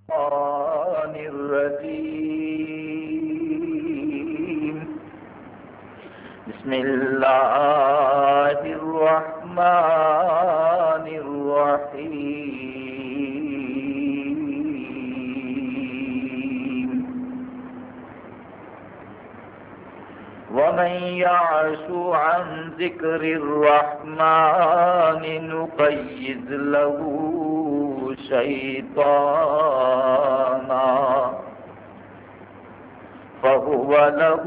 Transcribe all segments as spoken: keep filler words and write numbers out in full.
الشيطان الرجيم بسم الله الرحمن الرحيم ومن يعش عن ذكر الرحمن نقيض له شيطانا فهو له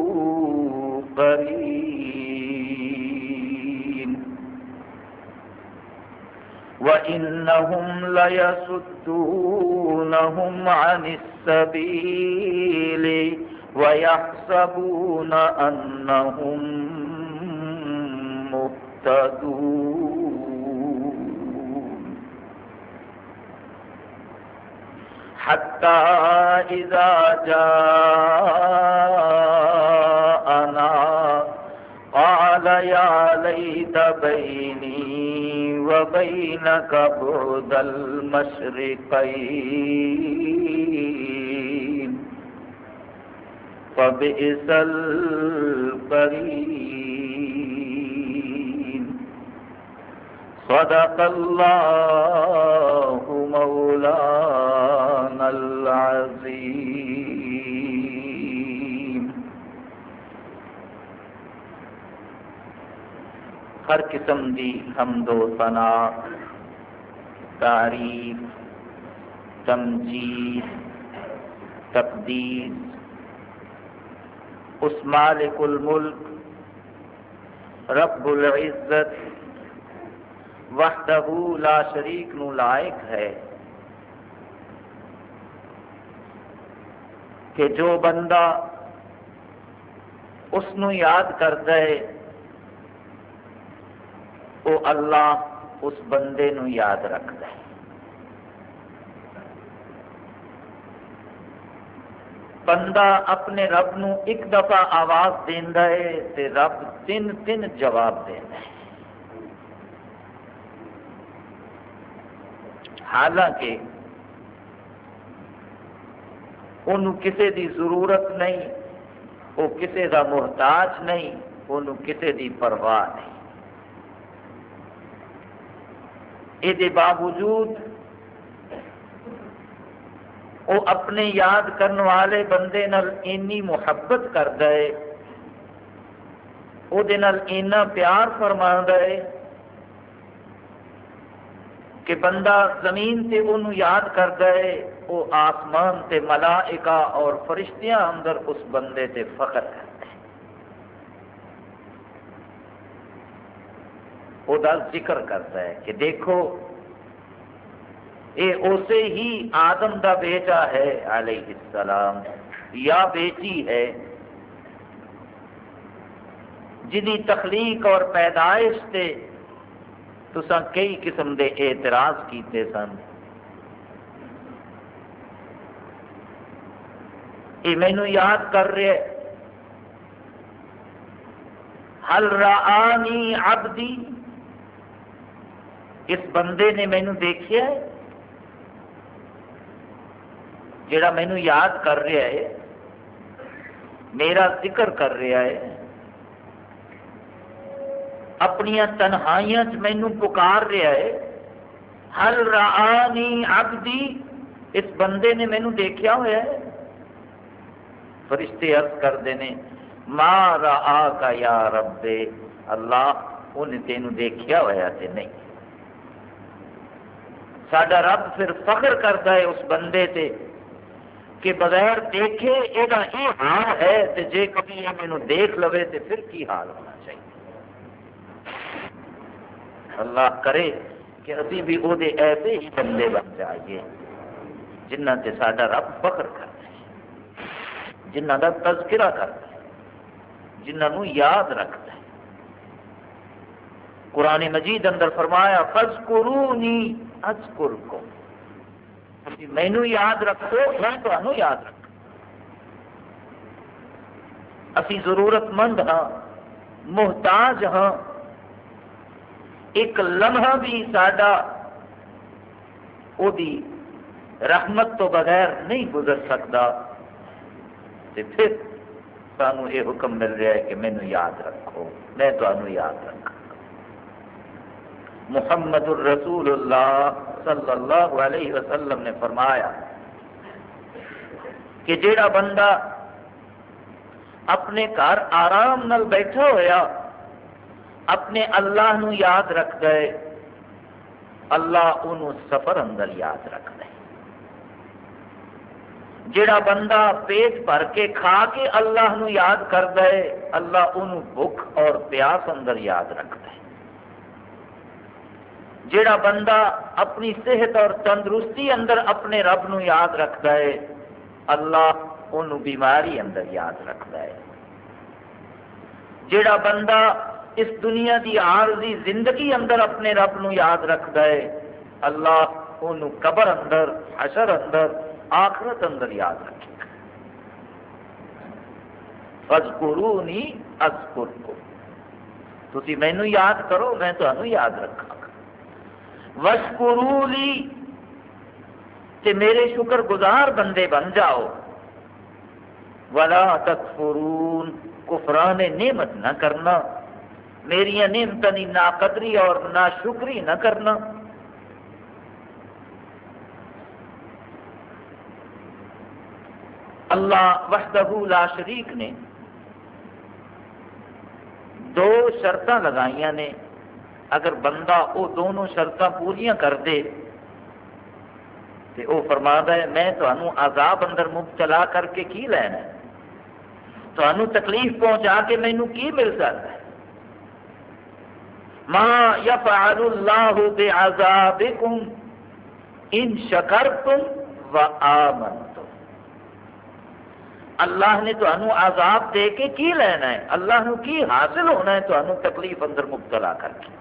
قرين وإنهم ليصدونهم عن السبيل ويحسبون أنهم مهتدون حتى إذا جاءنا قال يا ليت بيني وبينك بعد المشرقين فبئس القرين صدق الله مولانا العظیم۔ ہر قسم دی حمد و ثنا، تعریف، تمجید، تقدیس اس مالک الملک رب العزت وحدہ لا شریک نو لائق ہے کہ جو بندہ اس نو یاد کرتا ہے وہ اللہ اس بندے نو یاد رکھتا ہے۔ بندہ اپنے رب نو ایک دفعہ آواز دیندا ہے تے رب تین تین جواب دیندا ہے، حالانکہ انہوں کسے دی ضرورت نہیں، وہ کسے دا محتاج نہیں، انہوں کسے دی پرواہ نہیں۔ یہ باوجود وہ اپنے یاد کرنے والے بندے نال اینی محبت کرتا ہے، وہ دے نال اینا پیار فرماندا ہے کہ بندہ زمین تے انہوں یاد کرتا ہے، وہ آسمان تے ملائکہ اور فرشتیاں اندر اس بندے تے فخر کرتے ہیں، وہ دا ذکر کرتا ہے کہ دیکھو یہ اسے ہی آدم دا بیٹا ہے علیہ السلام یا بیٹی ہے جنی تخلیق اور پیدائش تے تساں کئی قسم دے اعتراض کیتے سن، یہ مینوں یاد کر رہے حل رآنی عبدی، اس بندے نے مینوں دیکھیا ہے جڑا مینوں یاد کر رہا ہے، میرا ذکر کر رہا ہے، اپنی تنہائیاں چ مینوں پکار رہا ہے۔ حل رآنی عبدی، اس بندے نے مینوں دیکھیا ہوا ہے۔ فرشتے عرض کرتے ہیں ما رآک یا رب، اللہ انہیں تینوں دیکھیا ہوا تے نہیں۔ ساڈا رب پھر فخر کرتا ہے اس بندے تے کہ بغیر دیکھے یہ حال ہے، تے جے کبھی یہ مینوں دیکھ لوے تے پھر کی حال ہونا چاہیے۔ اللہ کرے کہ ابھی بھی وہ ایسے ہی بندے بن جائیے جنہ تے ساڈا رب فخر کرتا ہے، جنہ دا تذکرہ کرتا ہے، جنہ نو یاد رکھتا ہے۔ قرآن مجید اندر فرمایا فَاذْكُرُونِي أَذْكُرْكُمْ، مینو یاد رکھو میں تمہیں یاد رکھوں۔ اسی ضرورت مند ہاں، محتاج ہاں، ایک لمحہ بھی ساڈا او دی رحمت تو بغیر نہیں گزر سکتا، تو پھر سانو یہ حکم مل رہا ہے کہ مینو یاد رکھو، میں تمہیں یاد رکھا۔ محمد الرسول اللہ صلی اللہ علیہ وسلم نے فرمایا کہ جیڑا بندہ اپنے گھر آرام نال بیٹھا ہویا اپنے اللہ نو یاد رکھ دے، اللہ انہوں سفر اندر یاد رکھ دے۔ جیڑا بندہ پیٹ بھر کے کھا کے اللہ نو یاد کر دے، اللہ انہوں بھوک اور پیاس اندر یاد رکھ دے۔ جیڑا بندہ اپنی صحت اور تندرستی اندر اپنے رب نو یاد رکھ دے، اللہ انہوں بیماری اندر یاد رکھ دے۔ جیڑا بندہ اس دنیا دی عارضی زندگی اندر اپنے رب نو یاد رکھ دے، اللہ انہوں قبر اندر، حشر اندر، آخرت اندر یاد رکھے گا۔ فاذکرونی اذکرکم، تسی مینوں یاد کرو میں تمہیں یاد رکھاں گا۔ واشکروا لی، تے میرے شکر گزار بندے بن جاؤ۔ ولا تکفرون، کفران نعمت نہ کرنا، میری نعمتوں کی ناقدری اور ناشکری نہ کرنا۔ اللہ وحدہ لا شریک نے دو شرطاں لگائیاں نے، اگر بندہ وہ دونوں شرطاں پوریاں کر دے تو وہ فرماتا ہے میں تمہیں عذاب اندر مبتلا کر کے کی لینا ہے، تمہیں تکلیف پہنچا کے مینوں کی مل سکتا ہے۔ ما یفعل اللہ بعذابکم ان شکرتم وآمنتم، اللہ نے تمہیں عذاب دے کے کی لینا ہے، اللہ نو کی حاصل ہونا ہے تمہیں تکلیف اندر مبتلا کر کے۔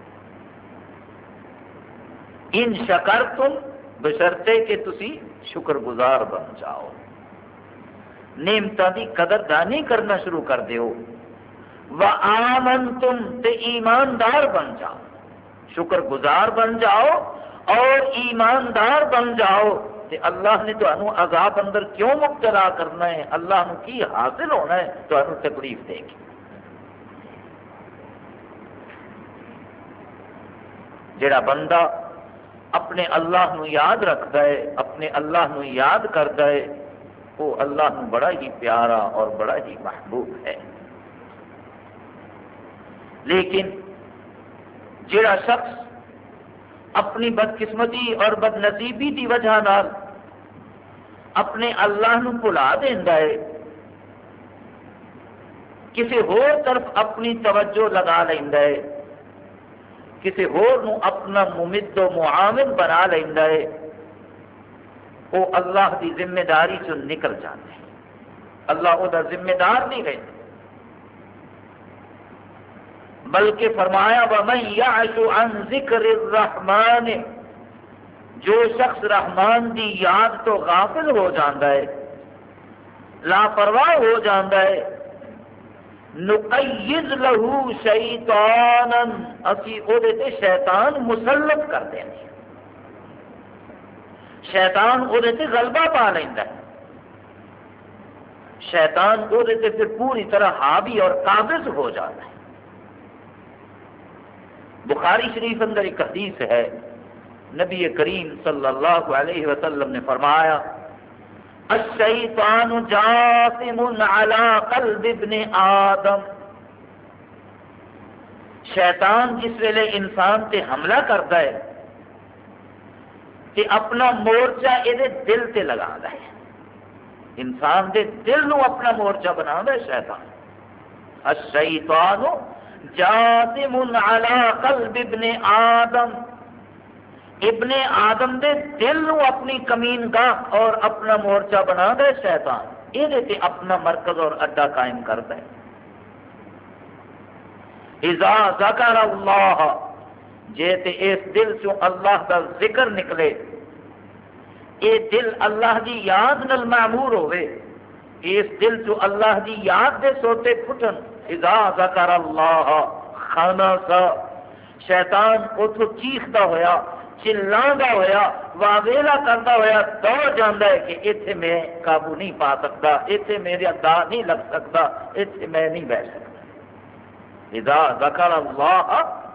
ان شکرتم، بشرطے کہ تسی شکر گزار بن جاؤ، نعمتاں دی قدر دانی کرنا شروع کر دیو۔ وآمنتم، تے ایماندار بن جاؤ، شکر گزار بن جاؤ اور ایماندار بن جاؤ، تے اللہ نے تمہیں عذاب اندر کیوں مبتلا کرنا ہے، اللہ نو کی حاصل ہونا ہے تمہیں تکلیف دے گی۔ جڑا بندہ اپنے اللہ نو یاد رکھتا ہے، اپنے اللہ نو یاد کرتا ہے، وہ اللہ نو بڑا ہی پیارا اور بڑا ہی محبوب ہے۔ لیکن جڑا شخص اپنی بدقسمتی اور بد نصیبی کی وجہ نال اپنے اللہ نو بھلا دیندا ہے، کسی ہور طرف اپنی توجہ لگا لیندا ہے، کسی ہور نو اپنا ممد و معاون بنا لیندا ہے، وہ اللہ دی ذمہ داری چ نکل جاتا ہے، اللہ وہ دا ذمہ دار نہیں رہتا۔ بلکہ فرمایا وَمَن يَعْشُ عَن ذِكْرِ الرَّحْمَنِ، جو شخص رحمان دی یاد تو غافل ہو جاتا ہے، لاپرواہ ہو جاتا ہے، نُقَيِّضْ لَهُ شَيْطَانًا، اسی او دے تے شیطان مسلط کر دیں، شیطان او دے تے غلبہ پا لیندا ہے، شیطان او دے تے پھر پوری طرح حاوی اور قابض ہو جاتا ہے۔ بخاری شریف اندر ایک حدیث ہے، نبی کریم صلی اللہ علیہ وسلم نے فرمایا الشیطان جاثم علی قلب ابن آدم، شیطان جس ویلے انسان تے حملہ کرتا ہے کہ اپنا مورچہ یہ دل تے لگا ہے، انسان دے دل نو اپنا مورچہ بنا ہے شیطان۔ الشیطان جاثم علی قلب ابن آدم، ابن آدم دے دل نو اپنی کمین گاہ اور اپنا مورچہ بنا دے شیطان، یہ اپنا مرکز اور اڈا قائم کرتا ہے۔ اذا ذکر اللہ، جے تے اس دل چوں اللہ کا ذکر نکلے، یہ دل اللہ دی یاد نال معمور ہوئے، اس دل چوں اللہ دی یاد دے سوتے پھٹن، اذا ذکر اللہ خنس، شیطان اتھو چیختا ہویا چلانا ہویا واویلا کرتا ہوا دوڑ جانا ہے کہ اتنے میں قابو نہیں پا سکتا، اتنے میرا دا نہیں لگ سکتا، اتنے میں نہیں بیٹھ سکتا۔ اذا ذکر اللہ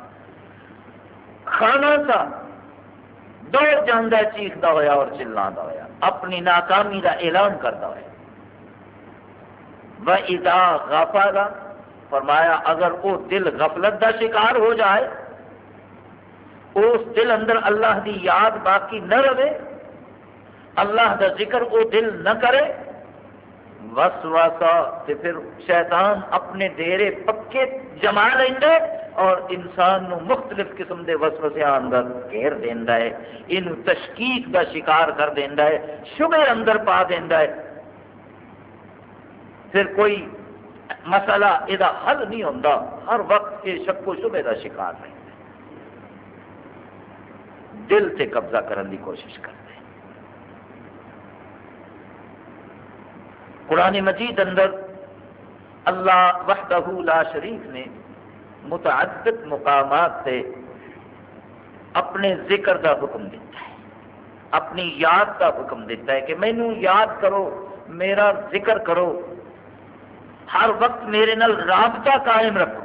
کھانا سا دوڑ جانا ہے چیختا ہوا اور چلانا ہوا، اپنی ناکامی کا اعلان کرتا ہوا۔ وَإِذَا غَفَلَ فرمایا اگر وہ دل غفلت کا شکار ہو جائے، اس دل اندر اللہ دی یاد باقی نہ رہے، اللہ دا ذکر وہ دل نہ کرے، وسوسہ تے پھر شیطان اپنے ڈیرے پکے جما لینا اور انسان نو مختلف قسم دے وسوسیاں اندر گھیر دینا ہے، ان تشکیک دا شکار کر دینا ہے، شبہ اندر پا دینا ہے، پھر کوئی مسئلہ یہ حل نہیں ہوتا، ہر وقت یہ شک و شبہ کا شکار رہتا ہے، دل سے قبضہ کرنے کی کوشش کرتے ہیں۔ قرآن مجید اندر اللہ وحدہ لا شریک نے متعدد مقامات سے اپنے ذکر کا حکم دیتا ہے، اپنی یاد کا حکم دیتا ہے کہ مینوں یاد کرو، میرا ذکر کرو، ہر وقت میرے نال رابطہ قائم رکھو۔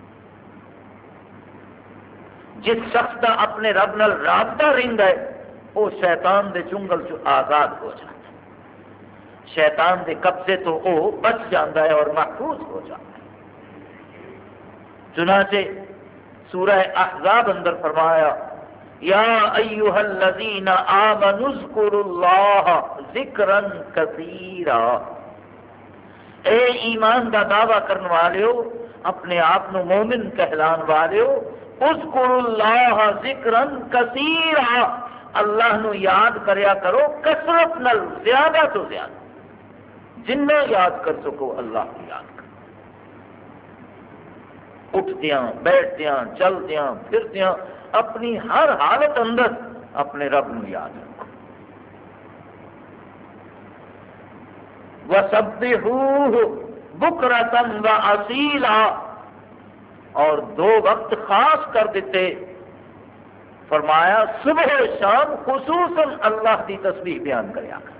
جس شخص کا اپنے رب نال رابطہ رہندا ہے وہ شیطان دے چنگل چ آزاد ہو جاتا ہے، شیطان دے قبضے تو وہ بچ جاتا ہے اور محفوظ ہو جاتا ہے۔ چنانچہ سورہ احزاب اندر فرمایا یا ایھا الذین آمنوا اذکروا اللہ ذکرا کثیرا، اے ایمان دا دعویٰ کرنے والےو، اپنے آپ نو مومن کہلان والےو، اذکروا اللہ ذکرا کثیرا، اللہ نو یاد کریا کرو کثرت نال، زیادہ تو زیادہ، جنہ یاد کر سکو اللہ کو یاد کرو، اٹھدیاں بیٹھدیاں چلدیاں پھردیاں اپنی ہر حالت اندر اپنے رب نو یاد رکھو۔ وَسَبِّحُوهُ بُكْرَةً وَأَصِيلًا، اور دو وقت خاص کر دیتے، فرمایا صبح و شام خصوصاً اللہ کی تسبیح بیان کریا کر،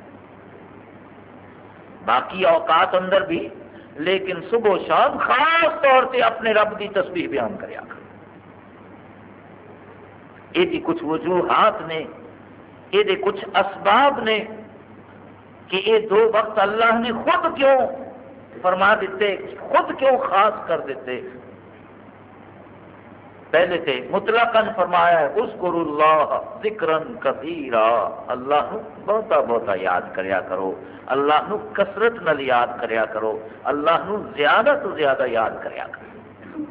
باقی اوقات اندر بھی لیکن صبح و شام خاص طور سے اپنے رب کی تسبیح بیان کریا کر۔ یہ کچھ وجوہات نے، یہ کچھ اسباب نے کہ یہ دو وقت اللہ نے خود کیوں فرما دیتے، خود کیوں خاص کر دیتے۔ پہلے سے مطلقاً فرمایا ہے اذکروا اللہ ذکرا کثیرا، اللہ نو بہتا بہتا یاد کریا کرو، اللہ نو کثرت نال یاد کریا کرو، اللہ نو زیادہ تو زیادہ یاد کریا کرو۔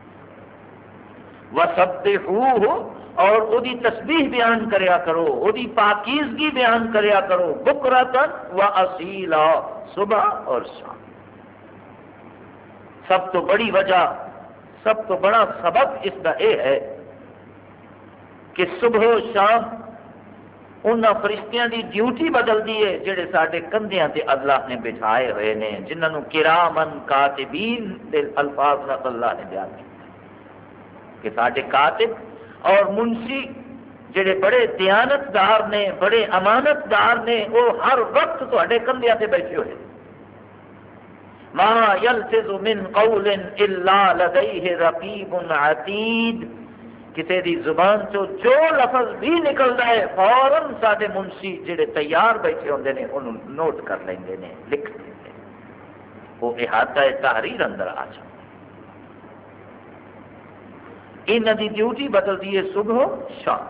وَسَبِّحُوهُ، اور وہ دی تسبیح بیان کریا کرو، وہ دی پاکیزگی بیان کریا کرو، بکرۃ و اصیلا، صبح اور شام۔ سب تو بڑی وجہ، سب تو بڑا سبب اس کا یہ ہے کہ صبح و شام ان فرشتیاں دی ڈیوٹی بدل دی ہے جڑے ساڈے کندھیاں تے اللہ نے بٹھائے ہوئے نے، جنہاں کرامن کاتبین دے الفاظ نال اللہ نے بیان کیتا کہ ساڈے کاتب اور منشی جڑے بڑے دیانتدار نے، بڑے امانتدار نے، وہ ہر وقت تواڈے کندھیاں تے بیٹھے ہوئے ہیں۔ ما یلفظ من قول الا لدیہ رقیب عتید، کسی دی زبان چو جو لفظ بھی نکلتا ہے فوراً سارے منشی جڑے تیار بیٹھے ہوندے نے انہوں نوٹ کر لیندے نے، لکھ لیندے نے، وہ احاطہ تحریر اندر آ جائے۔ انہاں دی ڈیوٹی بدلتی ہے صبح شام،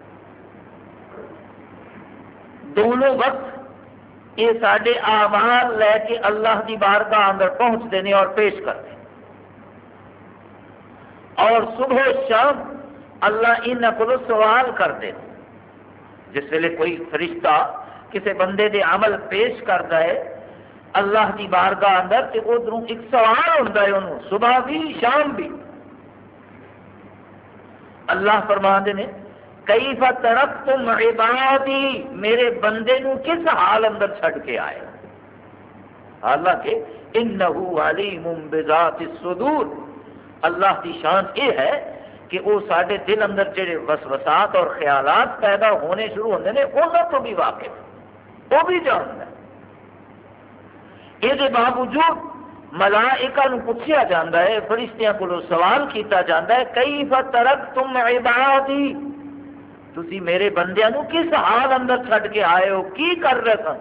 دونوں وقت یہ سارے اعمال لے کے اللہ کی بارگاہ اندر پہنچتے ہیں اور پیش کرتے ہیں، اور صبح و شام اللہ انہاں کو سوال کرتے ہیں۔ جس ویلے کوئی فرشتہ کسی بندے دے عمل پیش کرتا ہے اللہ کی بارگاہ اندر، تو ادھروں ایک سوال ہوتا ہے انہوں، صبح بھی شام بھی۔ اللہ فرماندے نے کیف ترکتم عبادی، میرے بندے نو کس حال اندر چھڑ کے آئے، حالانکہ انہ علیم بذات الصدور، اللہ کی شان یہ ہے کہ وہ سارے دل اندر جڑے وسوسات اور خیالات پیدا ہونے شروع ہوتے ہیں انہوں تو بھی واقف، وہ بھی جانتا ہے۔ یہ باوجود ملائکہ نو پوچھا جاتا ہے، فرشتیاں کو سوال کیتا جاتا ہے، کیف ترکتم عبادی، تسی میرے بندیاں نو کس حال اندر چھڈ کے آئے ہو، کی کر رہے سن؟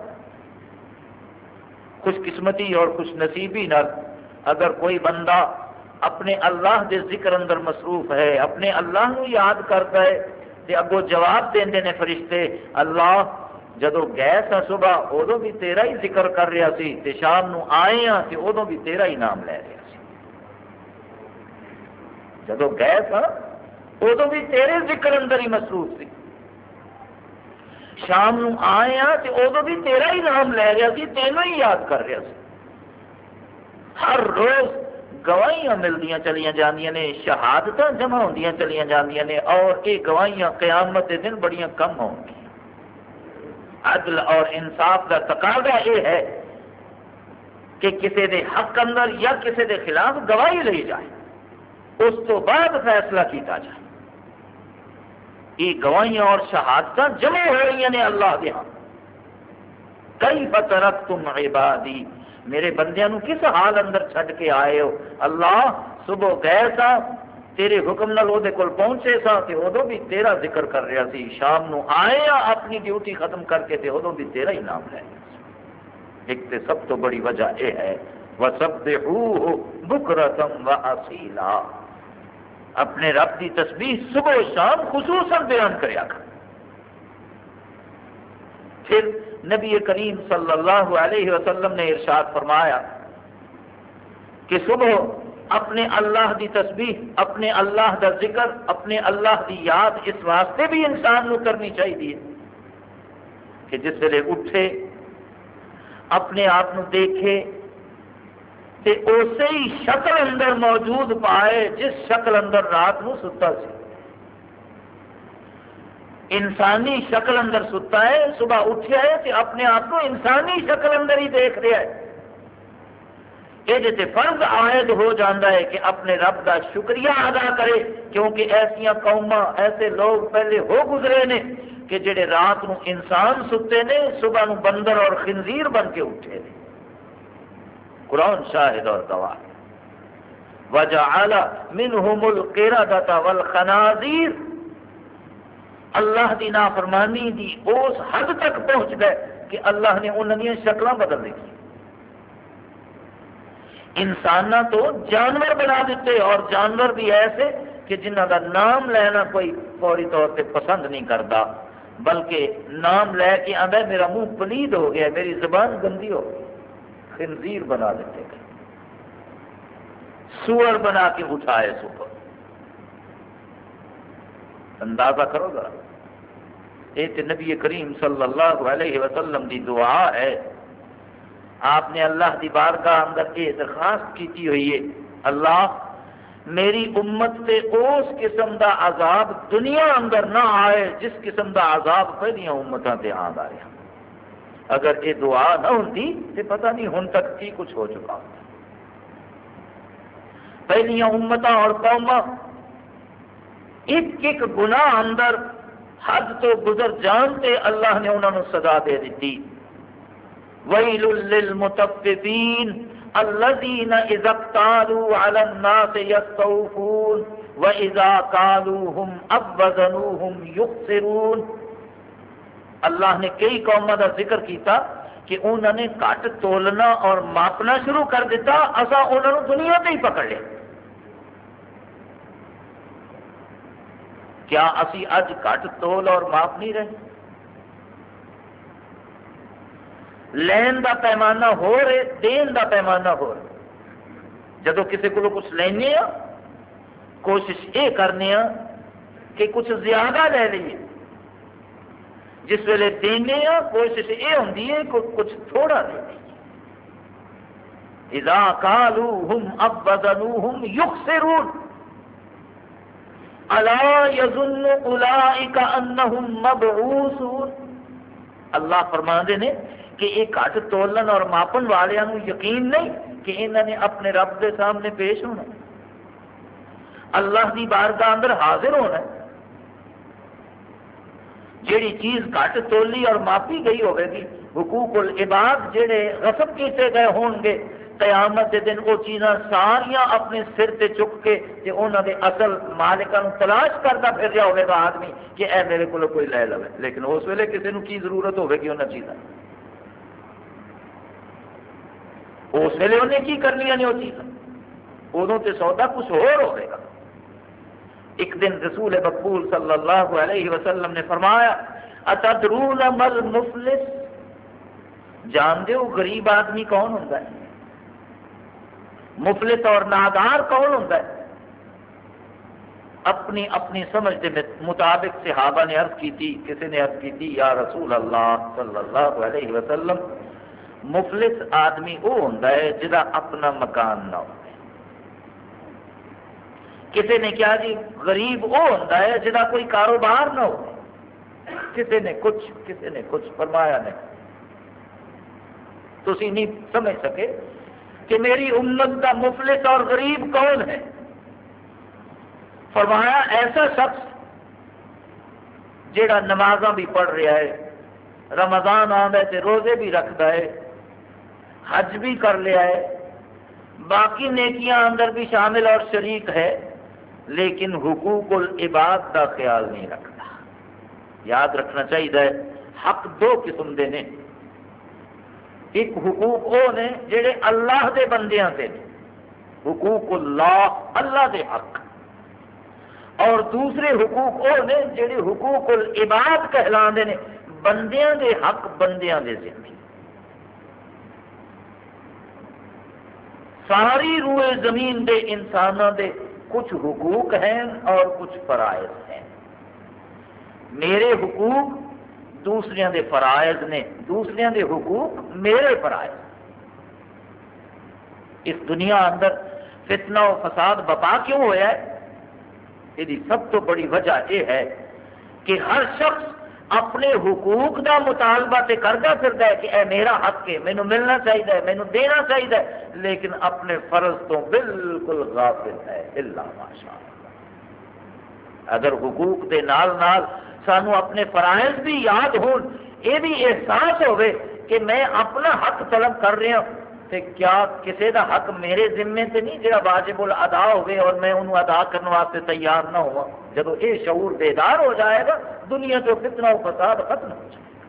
خوش قسمتی اور خوش نصیبی نال اگر کوئی بندہ اپنے اللہ دے ذکر اندر مصروف ہے، اپنے اللہ نو یاد کرتا ہے، تے اگوں جواب دیندے نے فرشتے، اللہ جدو گئے سا صبح ادو بھی تیرا ہی ذکر کر رہا سی، تے شام نو آئے ہاں تے ادو بھی تیرا ہی نام لے رہا سی، جدو گئے سا ادو بھی تیرے ذکر اندر ہی مصروف سی، شام نو آئے ہاں تے ادو بھی تیرا ہی نام لے رہا سی، تینوں ہی یاد کر رہا سی۔ ہر روز گواہیاں ملدیاں چلیاں جاندیاں نے، شہادتاں جمع ہوندیاں چلیاں جاندیاں نے، اور یہ گواہیاں قیامت کے دن بڑیاں کم ہوں گی۔ عدل اور انصاف کا تقاضا یہ ہے کہ کسی دے حق اندر یا کسی دے خلاف گواہی لی جائے، اس تو بعد فیصلہ کیتا جائے۔ یہ گواہیاں اور شہادتاں جمع ہو رہی ہیں اللہ کے ہاں۔ کیف ترکتم عبادی، میرے بندیاں نو کس حال اندر چھڈ کے آئے ہو؟ اللہ صبح گئے سا تیرے حکم نال وہ کول پہنچے سا تے ادو بھی تیرا ذکر کر رہا سی، شام نو آئے ہاں اپنی ڈیوٹی ختم کر کے تے ادو بھی تیرا ہی نام لے رہا سی۔ ایک تے سب تو بڑی وجہ یہ ہے وَسَبِّحُوهُ بُكْرَةً وَأَصِيلًا، اپنے رب کی تسبیح صبح و شام خصوصاً بیان کریا کر۔ پھر نبی کریم صلی اللہ علیہ وسلم نے ارشاد فرمایا کہ صبح اپنے اللہ دی تسبیح، اپنے اللہ دا ذکر، اپنے اللہ دی یاد اس واسطے بھی انسان نو کرنی چاہیے کہ جس ویلے اٹھے اپنے آپ نو دیکھے تے اسی ہی شکل اندر موجود پائے جس شکل اندر رات نو ستا سی۔ انسانی شکل اندر ستا ہے، صبح اٹھیا ہے تے اپنے آپ کو انسانی شکل اندر ہی دیکھ رہا ہے۔ یہ فرض عائد ہو جاتا ہے کہ اپنے رب کا شکریہ ادا کرے، کیونکہ ایسا قوما ایسے لوگ پہلے ہو گزرے نے کہ جڑے رات نو انسان ستے نے، صبح نو بندر اور خنزیر بن کے اٹھے نے۔ قرآن شاہد اور گواہ۔ وَجَعَلَ مِنْهُمُ الْقِرَدَةَ وَالْخَنَازِيرَ، اللہ دی نافرمانی دی اس حد تک پہنچ گئے کہ اللہ نے انہوں نے شکلاں بدل دی، انسانوں تو جانور بنا دیتے، اور جانور بھی ایسے کہ جنہ کا نام لینا کوئی فوری طور پہ پسند نہیں کرتا، بلکہ نام لے کے آدھا میرا منہ پلید ہو گیا، میری زبان گندی ہو گئی، خنزیر بنا دیتے گئے، سور بنا کے اٹھائے صبح۔ اندازہ کرو گا، یہ تو نبی کریم صلی اللہ علیہ وسلم دی دعا ہے۔ آپ نے اللہ دی بارگاہ اندر یہ درخواست کی ہوئی ہے، اللہ میری امت سے اس قسم دا عذاب دنیا اندر نہ آئے جس قسم دا عذاب پہلیاں امتاں تے آ رہا۔ اگر یہ دعا نہ ہوتی تو پتہ نہیں ہن تک کی کچھ ہو چکا ہوتا۔ پہلیاں امتاں اور قوماں ایک ایک گناہ اندر حد تو گزر جانتے اللہ نے انہوں نے سزا دے دیتی۔ وَيْلٌ لِّلْمُطَفِّفِينَ الَّذِينَ إِذَا اكْتَالُوا عَلَى النَّاسِ يَسْتَوْفُونَ وَإِذَا كَالُوهُمْ أَوْ وَّزَنُوهُمْ يُخْسِرُونَ۔ اللہ نے کئی قوموں کا ذکر کیتا کہ انہوں نے گھٹ تولنا اور ماپنا شروع کر دیتا، اسا انہوں نے دنیا تے ہی پکڑ لیا۔ کیا اسی اج گھٹ تول اور ماپ نہیں رہے؟ لین دا پیمانہ ہو رہے، دین دا پیمانہ ہو رہے۔ جدو کسی کو کچھ لینے ہاں کوشش یہ کرنے ہاں کہ کچھ زیادہ لے لیے، جس ویلے دینے ہاں کوشش یہ ہوتی ہے کہ کچھ تھوڑا لے لیے۔ اذا قالوہم اب وزنوہم یخسرون الا یظن اولئک انہم مبعوثون۔ اللہ فرماندے نے کہ یہ گھٹ تولن اور ماپن والوں یقین نہیں کہ انہوں نے اپنے رب کے سامنے پیش ہونا۔ اللہ دی بارگاہ اندر حاضر ہونا ہے. جیڑی چیز گھٹ تولی اور ماپی گئی ہوے گی، حقوق العباد جڑے غصب کیتے گئے ہون گے، قیامت کے دن وہ چیزاں ساریاں اپنے سر تے چک کے تے انہاں دے اصل مالکاں نوں تلاش کرتا پھر رہا ہوے گا آدمی کہ اے میرے کو کوئی لے لوے. لیکن اس ویلے کسی نوں کی ضرورت ہوے گی انہاں چیزاں، اس ویلے انہیں کی کرنی نے وہ چیزاں، ادوں تے سودا کچھ اور ہوے گا. ایک دن رسول مقبول صلی اللہ علیہ وسلم نے فرمایا اتدرون مل مفلس، جانتے ہو غریب آدمی کون ہوتا ہے؟ مفلس اور نادار کون ہوتا ہے؟ اپنی اپنی سمجھ کے مطابق صحابہ نے عرض کی تھی. کسی نے عرض کی تھی یا رسول اللہ صلی اللہ علیہ وسلم مفلس آدمی وہ ہوتا ہے جہاں اپنا مکان نہ ہو. کسی نے کہا جی غریب وہ ہوتا ہے جہاں کوئی کاروبار نہ ہو. کسی نے کچھ کسی نے کچھ فرمایا نہیں. تسی نہیں سمجھ سکے کہ میری امت کا مفلس اور غریب کون ہے. فرمایا ایسا شخص جیڑا نمازاں بھی پڑھ رہا ہے، رمضان آندا ہے تے روزے بھی رکھتا ہے، حج بھی کر لیا ہے، باقی نیکیاں اندر بھی شامل اور شریک ہے، لیکن حقوق العباد کا خیال نہیں رکھتا. یاد رکھنا چاہیے حق دو قسم دے نے. ایک حقوق وہ نے جڑے اللہ دے بندیاں دے نے، حقوق اللہ اللہ دے حق، اور دوسرے حقوق وہ نے جڑے حقوق العباد کہلاندے نے، بندیاں دے حق بندیاں دے ذمہ. ساری روئے زمین دے انسانوں دے کچھ حقوق ہیں اور کچھ فرائض ہیں. میرے حقوق دوسریاں دے فرائض نے، دوسریاں دے حقوق میرے فرائض. اس دنیا اندر فتنہ و فساد بپا کیوں ہویا ہے؟ یہ سب تو بڑی وجہ یہ ہے کہ ہر شخص اپنے حقوق دا مطالبہ تے کرتا پھردا ہے کہ اے میرا حق ہے، مینوں ملنا چاہیے، مینوں دینا چاہیے، لیکن اپنے فرض تو بالکل غافل ہے الا ماشاء اللہ. اگر حقوق دے نال نال سانو اپنے فرائض بھی یاد ہون، یہ بھی احساس ہوئے کہ میں اپنا حق طلب کر رہا ہوں، تے کیا کسی دا حق میرے ذمے تے نہیں جڑا واجب الادا ہوئے اور میں انہوں ادا کرنے واسطے تیار نہ ہوا. جب یہ شعور بیدار ہو جائے گا دنیا تو فتنہ و فساد ختم ہو جائے گا.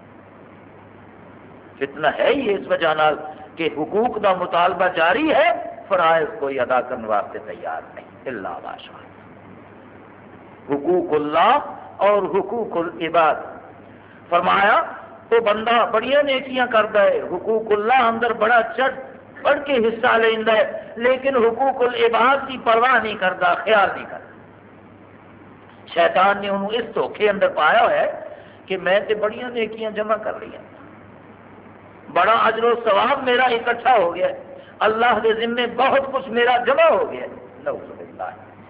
فتنہ ہے ہی اس وجہ نال کہ حقوق دا مطالبہ جاری ہے، فرائض کوئی ادا کرنے واسطے تیار نہیں الا ماشاء اللہ. حقوق اللہ اور حقوق العباد. فرمایا تو بندہ بڑیاں نیکیاں کرتا ہے، حقوق اللہ اندر بڑا چڑھ بڑھ کے حصہ لینا ہے، لیکن حقوق العباد کی پرواہ نہیں کرتا، خیال نہیں کرتا. شیطان نے انہوں اس دھوکے اندر پایا ہے کہ میں تے بڑیاں نیکیاں جمع کر لی ہیں، بڑا اجر و ثواب میرا اکٹھا ہو گیا ہے، اللہ کے ذمے بہت کچھ میرا جمع ہو گیا ہے. نعوذ باللہ.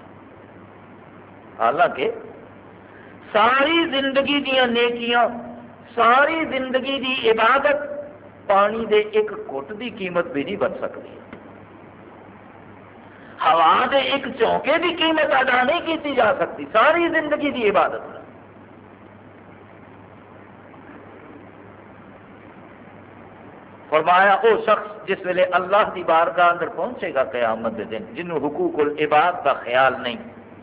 حالانکہ ساری زندگی دیاں نیکیاں، ساری زندگی دی عبادت پانی دے ایک گھٹ دی قیمت بھی نہیں بن سکتی. ہوا دے ایک چونکے دی قیمت ادا نہیں کی جا سکتی ساری زندگی دی عبادت. فرمایا وہ شخص جس ویلے اللہ دی بارگاہ اندر پہنچے گا قیامت دے دن، جنہوں حقوق العباد کا خیال نہیں،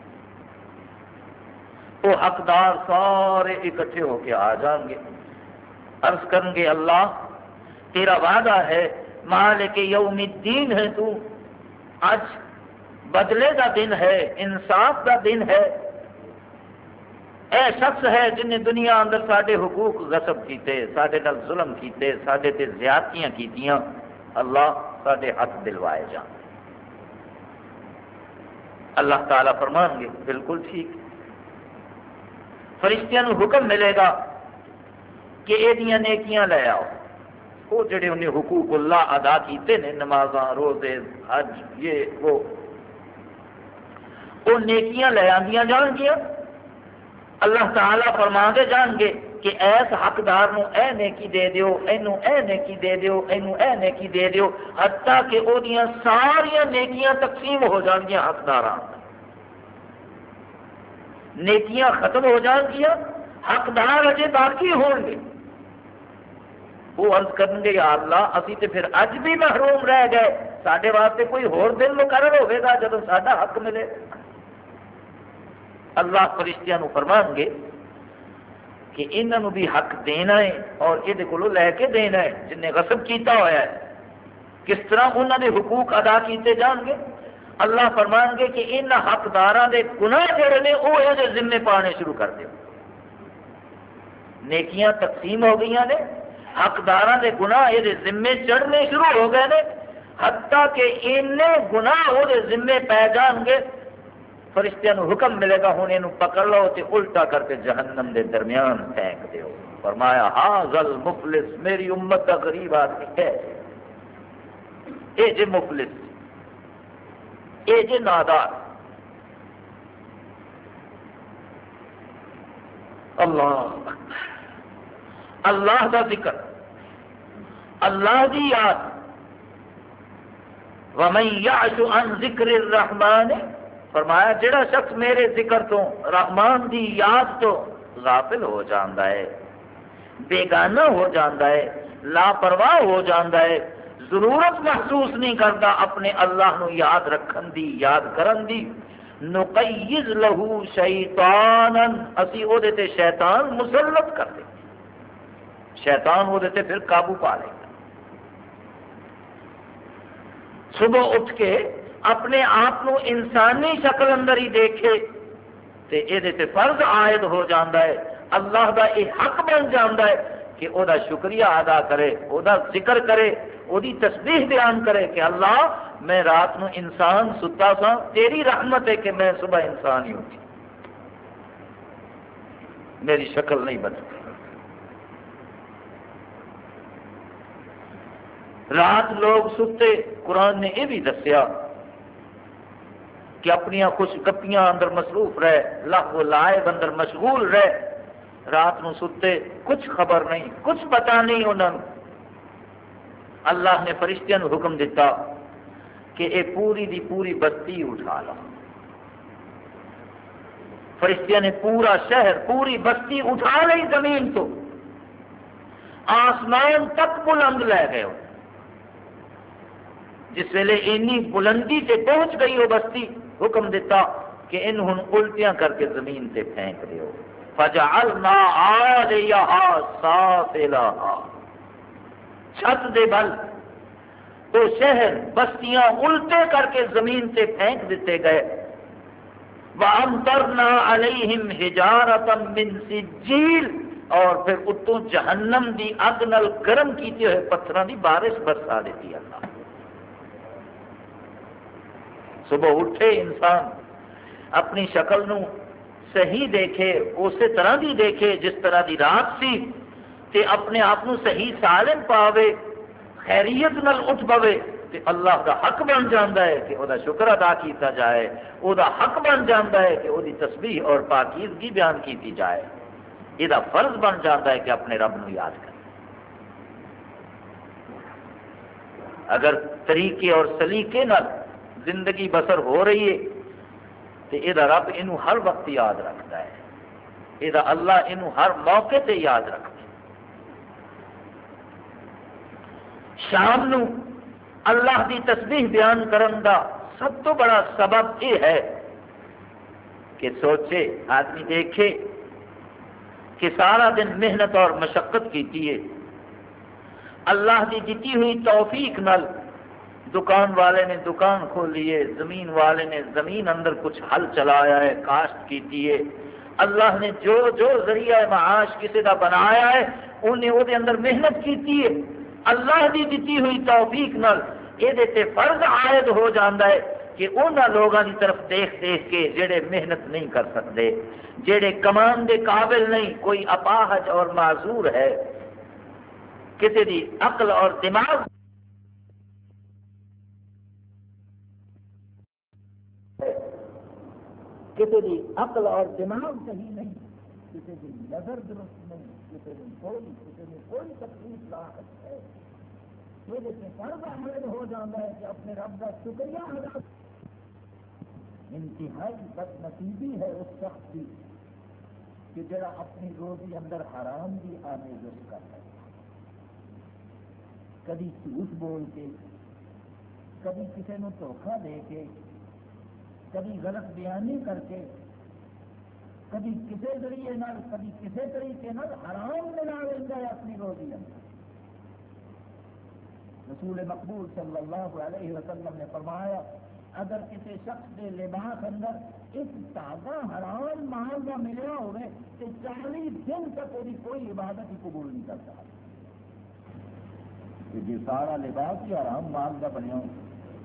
وہ حقدار سارے اکٹھے ہو کے آ جان گے، عرض کریں گے اللہ تیرا وعدہ ہے مالک یوم الدین ہے، تو آج بدلے کا دن ہے، انصاف کا دن ہے. اے شخص ہے جن نے دنیا اندر سارے حقوق غصب کیتے، سارے نال ظلم کیتے، سارے تے زیادتیاں کیتیاں، اللہ سارے حق دلوائے جان. اللہ تعالیٰ فرمان گے بالکل ٹھیک. فرشتیاں نو حکم ملے گا کہ یہ نیکیاں لے آؤ، وہ جڑے انہیں حقوق اللہ ادا کیتے نے، نمازاں، روزے، حج، یہ وہ وہ نیکیاں لے آندیاں جان گیا. اللہ تعالیٰ فرما دے جان گے کہ ایس حقدار نو اے نیکی دے دیو، اینو اے نیکی دے دیو، اینو اے نیکی دے دیو، حتیٰ کہ وہ دیاں ساریاں نیکیاں تقسیم ہو جان گیا حقداراں. نیکیاں ختم ہو جان گیا، حقدار اجے باقی ہون گے، وہ عرض کریں گے یا اللہ اسی تے پھر اج بھی محروم رہ گئے، سارے واسطے کوئی ہور دن مقرر ہوئے گا جب ساڈا حق ملے۔ اللہ فرشتیاں نو فرمان گے کہ انہوں بھی حق دینا ہے اور یہ کو لے کے دینا ہے، جن نے غصب کیتا ہوا ہے کس طرح انہوں نے حقوق ادا کیتے جان گے۔ اللہ فرمان گے کہ ان حقداراں دے گناہ جڑے نے وہ یہ ذمے پانے شروع کر دیو۔ نیکیاں تقسیم ہو گئی نے، حقداراں دے گناہ یہ ذمے چڑھنے شروع ہو گئے نے، حتیٰ کہ ان گناہ وہ ذمے پی جان گے، فرشتیاں نو حکم ملے گا ہوں یہ پکڑ لو تے الٹا کر کے جہنم دے درمیان پھینک دیو۔ فرمایا ہاذل مفلس، میری امت کا غریب آدمی ہے، اے جے مفلس، اے جے نادار۔ اللہ اللہ کا ذکر، اللہ کی یاد، وَمَن يَعْشُ عَن ذِكْرِ الرَّحْمَنِ، فرمایا جڑا شخص میرے ذکر تو، رحمان دی یاد تو غافل ہو جاندہ ہے، بیگانہ ہو جاندہ ہے، لاپرواہ ہو جاندہ ہے، ضرورت محسوس نہیں کرتا اپنے اللہ نو یاد رکھن دی، یاد کرن دی، نقیض لہو شیطانا، اسی او دے تے شیطان مسلط کر دے، شیطان او دے تے پھر قابو پا لے گا۔ صبح اٹھ کے اپنے آپ کو انسانی شکل اندر ہی دیکھے تے یہ تے فرض عائد ہو جاندہ ہے، اللہ دا یہ حق بن جاندہ ہے کہ او دا شکریہ ادا کرے، او دا ذکر کرے، او دی تسبیح بیان کرے کہ اللہ میں رات نو انسان ستا سا، تیری رحمت ہے کہ میں صبح انسان ہی اٹھی، میری شکل نہیں بدلی۔ رات لوگ ستے، قرآن نے یہ بھی دسیا کہ اپنی خوش گپیاں اندر مصروف رہے، لغو لائب اندر مشغول رہے، رات نو ستے کچھ خبر نہیں، کچھ پتا نہیں انہوں۔ اللہ نے فرشتیاں نو حکم دیتا کہ اے پوری دی پوری بستی اٹھا لا۔ فرشتیاں نے پورا شہر، پوری بستی اٹھا لی زمین تو، آسمان تک بلند لے گئے۔ جس ویلے اینی بلندی سے پہنچ گئی وہ بستی، حکم دیتا کہ ان ہن الٹیاں کر کے زمین تے پھینک دیو۔ فجعلنا عالیہا سافلہا، چھت دے بل تو شہر بستیاں الٹے کر کے زمین تے پھینک دیتے گئے۔ وَأَمْطَرْنَا عَلَيْهِمْ حِجَارَةً مِّن سِجِّيلٍ، اور پھر اتوں جہنم دی اگ نال گرم کیتے ہوئے پتھراں دی بارش برسا دیتی اللہ۔ صبح اٹھے انسان اپنی شکل نو صحیح دیکھے، اسی طرح دی دیکھے جس طرح دی رات سی، تے اپنے آپ نو صحیح سالم پاوے، خیریت نال اٹھ پوے، تے اللہ دا حق بن جاندا ہے کہ او دا شکر ادا کیتا جائے، او دا حق بن جاندا ہے کہ او دی تسبیح اور پاکیزگی بیان کیتی جائے، یہ دا فرض بن جاندا ہے کہ اپنے رب نو یاد کرے۔ اگر طریقے اور سلیقے نال زندگی بسر ہو رہی ہے تو یہ رب انہوں ہر وقت یاد رکھتا ہے، یہ اللہ انہوں ہر موقع تے یاد رکھتا ہے۔ شام نو اللہ دی تسبیح بیان کرن دا سب تو بڑا سبب یہ ہے کہ سوچے آدمی دیکھے کہ سارا دن محنت اور مشقت کیتی ہے، اللہ دی دیتی ہوئی توفیق نال دکان والے نے دکان کھولی ہے، زمین والے نے زمین اندر کچھ حل چلایا ہے، کاشت کیتی ہے، اللہ نے جو جو ذریعہ معاش کسی دا بنایا ہے انہیں وہ دے اندر محنت کیتی ہے، اللہ دی دیتی ہوئی توفیق نال یہ تے فرض عائد ہو جاندہ ہے کہ انہاں لوگاں دی طرف دیکھ دیکھ کے جڑے محنت نہیں کر سکتے، جڑے کمان دے قابل نہیں، کوئی اپاہج اور معذور ہے، کسی دی عقل اور دماغ کسی دی عقل اور دماغ صحیح نہیں، کسی دی نظر درست نہیں، کسی دی کوئی کسی دی کوئی تکلیف لاحق ہے، یہ فرض عائد ہو جاتا ہے کہ اپنے رب کا شکریہ ادا۔ انتہائی بد نصیبی ہے اس شخص کی کہ جڑا اپنی روزی اندر حرام کی آمیزش کرتا ہے، کبھی جھوٹ بول کے، کبھی کسی کو دھوکہ دے کے، کبھی غلط بیانی کر کے، کبھی کسی ذریعے نال، کبھی کسی طریقے نال حرام ملا لینا ہے اپنی روزی اندر۔ رسول مقبول صلی اللہ علیہ وسلم نے فرمایا اگر کسی شخص کے لباس اندر ایک تازہ حرام مال کا ملیا ہوئے تو چالیس دن تک وہ کوئی عبادت ہی قبول نہیں کرتا، جی سارا لباس ہی حرام مال کا بنیا ہو۔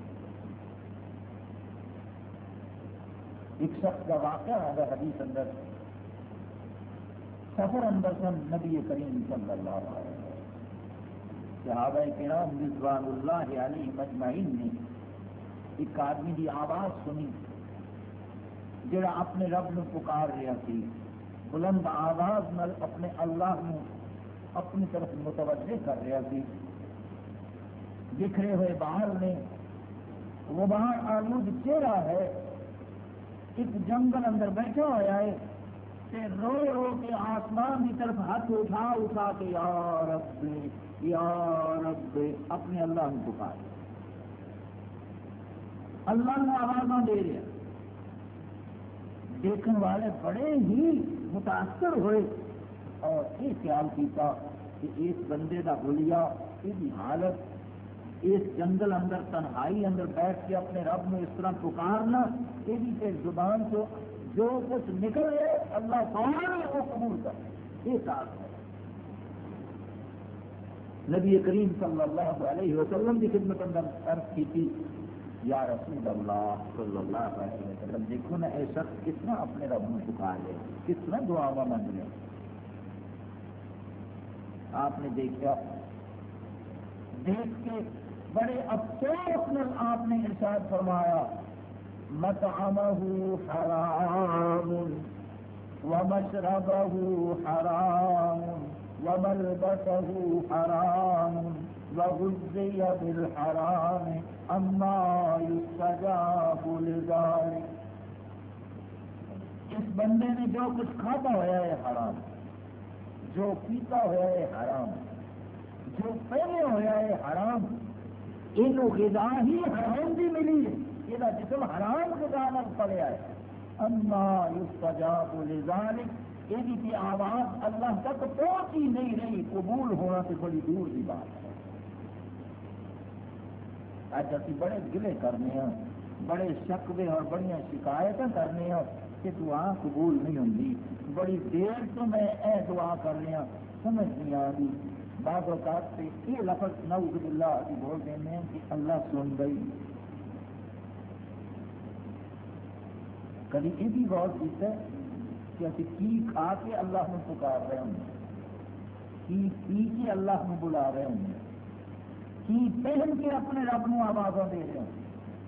ایک شخص کا واقعہ ہے حدیث اندر، سفر اندر سن نبی کریم صلی اللہ علیہ وسلم، صحابہ کرام رضوان اللہ علیہ مجمعین نے ایک آدمی کی آواز سنی جڑا اپنے رب نو پکار رہا سی، بلند آواز نال اپنے اللہ نو اپنی طرف متوجہ کر رہا سی۔ بکھرے ہوئے بال نے، غبار آلود چہرہ ہے، ایک جنگل اندر بیٹھا ہوا ہے، تے رو رو کے آسمان کی طرف ہاتھ اٹھا اٹھا کے یا رب یا رب اپنے اللہ کو پکار، اللہ نے آوازاں دے رہا۔ دیکھنے والے بڑے ہی متاثر ہوئے اور یہ خیال کیتا کہ اس بندے کا حلیہ، یہ حالت، اس جنگل اندر تنہائی اندر بیٹھ کے اپنے رب میں اس طرح پکارنا، یہ زبان سے جو کچھ نکل رہے اللہ سارا وہ قبول کر، یہ ساتھ ہے۔ نبی کریم صلی اللہ علیہ وسلم کی خدمت اندر عرض کی تھی یا رسول اللہ صلی اللہ علیہ وسلم دیکھو نا اے شخص کس طرح اپنے رب میں پکار لے، کس طرح دعاواں مانگ لے۔ آپ نے دیکھا، دیکھ کے بڑے افسوس میں آپ نے ارشاد فرمایا مطعمہ حرام ومشربہ حرام وملبسہ حرام وغذی بالحرام اما یستجاب لذلک۔ اس بندے نے جو کچھ کھاتا ہوا ہے حرام، جو پیتا ہوا ہے حرام، جو پہنے ہوا ہے حرام، یہ غذا ہی حرام بھی ملی ہے، یہ جسم حرام غذا نال پڑیا ہے۔ اما یستجاب لذلک، یہ کی آواز اللہ تک پہنچ ہی نہیں رہی، قبول ہونا تو بڑی دور کی بات ہے۔ اج اسی بڑے گلے کرنے ہیں، بڑے شکوے اور بڑی شکایتیں کرنے ہیں کہ دعا قبول نہیں ہوتی، بڑی دیر تو میں اے دعا کر رہا سمجھ نہیں آ رہی۔ بعض اوقات سے یہ لفظ نعوذ باللہ ابھی بول دینے ہیں کہ اللہ سن گئی۔ کبھی یہ بھی غور کیتا ہے کہ اسی کی کھا کے اللہ میں پکار رہے ہوں، کی پی کے اللہ میں بلا رہے ہوں، کی پہن کے اپنے رب نو آوازاں دے رہے ہوں۔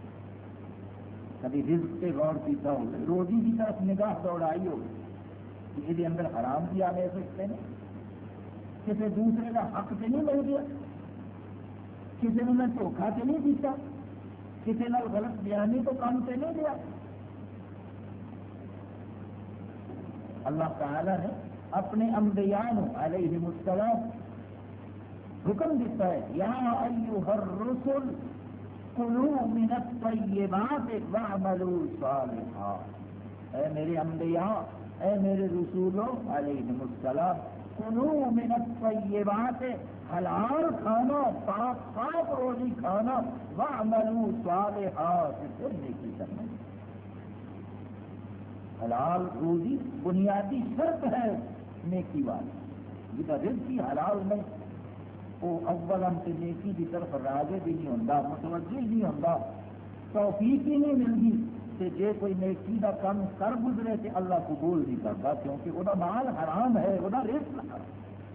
کبھی رزق پہ غور کیتا ہو، روزی کی طرف نگاہ دوڑائی ہو کہ یہ اندر حرام بھی آنے سکتے ہیں، کسی دوسرے کا حق سے نہیں مل گیا، کسی نے میں دھوکھا سے نہیں دیتا، کسی نے غلط بیانی تو کام سے نہیں دیا۔ اللہ تعالی نے اپنے انبیاء علیہم السلام حکم دیتا ہے یا ایھا الرسل کلوا من الطیبات واعملوا صالحا، اے میرے انبیاء، اے میرے رسولوں علیہم السلام، کلوا من الطیبات، حلال کھانا، پاک پاک روزی کھانا، واعملوا صالحا، پھر نیکی کرنا۔ حلال روزی بنیادی شرط ہے نیکی والی، جہاں رزق کی حلال میں وہ اول ہم سے نیکی کی طرف راغب بھی نہیں ہوتا، متوجہ ہی نہیں ہوتا، توفیق ہی نہیں ملتی کہ جے کوئی نیکی کا کام کر گزرے تو اللہ قبول نہیں کرتا، کیونکہ وہ مال حرام ہے، وہ رزق حرام۔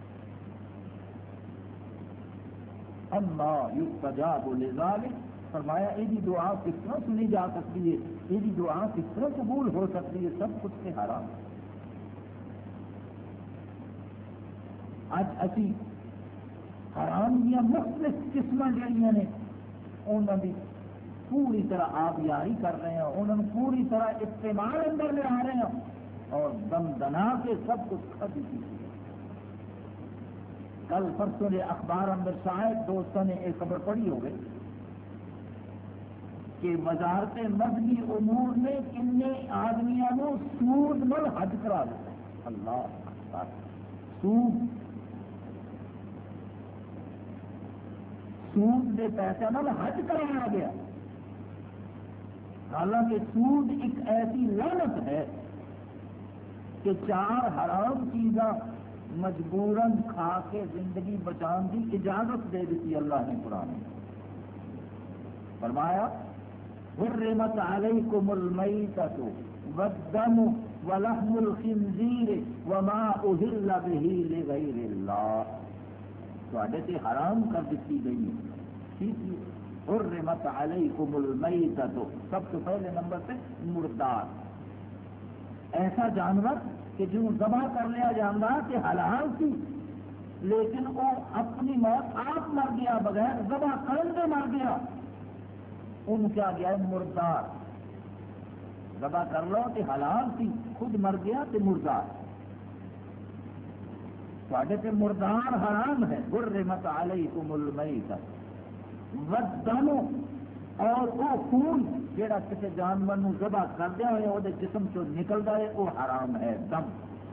اما یستجاب لذلک، فرمایا یہ دعا کس طرح سنی جا سکتی ہے، یہ دعا کس طرح قبول ہو سکتی ہے، سب کچھ سے حرام۔ اج اسی حرام دیا مختلف قسم جہاں نے انہوں کی پوری طرح آبیاری کر رہے ہیں، انہوں نے پوری طرح استعمال اندر لے آ رہے ہیں، اور دم دنا کے سب کچھ ختم کی. کل پرسوں نے اخبار اندر شاید دوستوں نے ایک خبر پڑھی ہو گئی کہ وزارت مذہبی امور نے کنے آدمیوں سود نل حج کرا دیا. اللہ اکبر. سود سود کے پیسے نل حج کرایا گیا. حالانکہ سود ایک ایسی لعنت ہے کہ چار حرام چیزاں مجبوراً کھا کے زندگی بچان کی اجازت دے دیتی اللہ نے قرآن میں. فرمایا حرمت علیکم المیتۃ والدم ولحم الخنزیر وما اہل بہ لغیر اللہ. تواڈے تے حرام کر دیتی گئی ہے. حرمت علیکم المیتۃ، سب سے پہلے نمبر پہ مردار، ایسا جانور کہ جو ذبح کر لیا جانا کہ حلال سی لیکن وہ اپنی موت آپ مر گیا، بغیر ذبح کرن دے مر گیا. ان کیا گیا ہے مردار. ذبح کر لو کہ حلال سی، خود مر گیا تو مردار. تواڈے تے مردار حرام ہے. حرمت علیکم المیتۃ والدم، اور وہ خون جہاں کسی جانور نو ذبح کردیا ہوئے وہ جسم چو نکلتا ہے وہ حرام ہے، دم.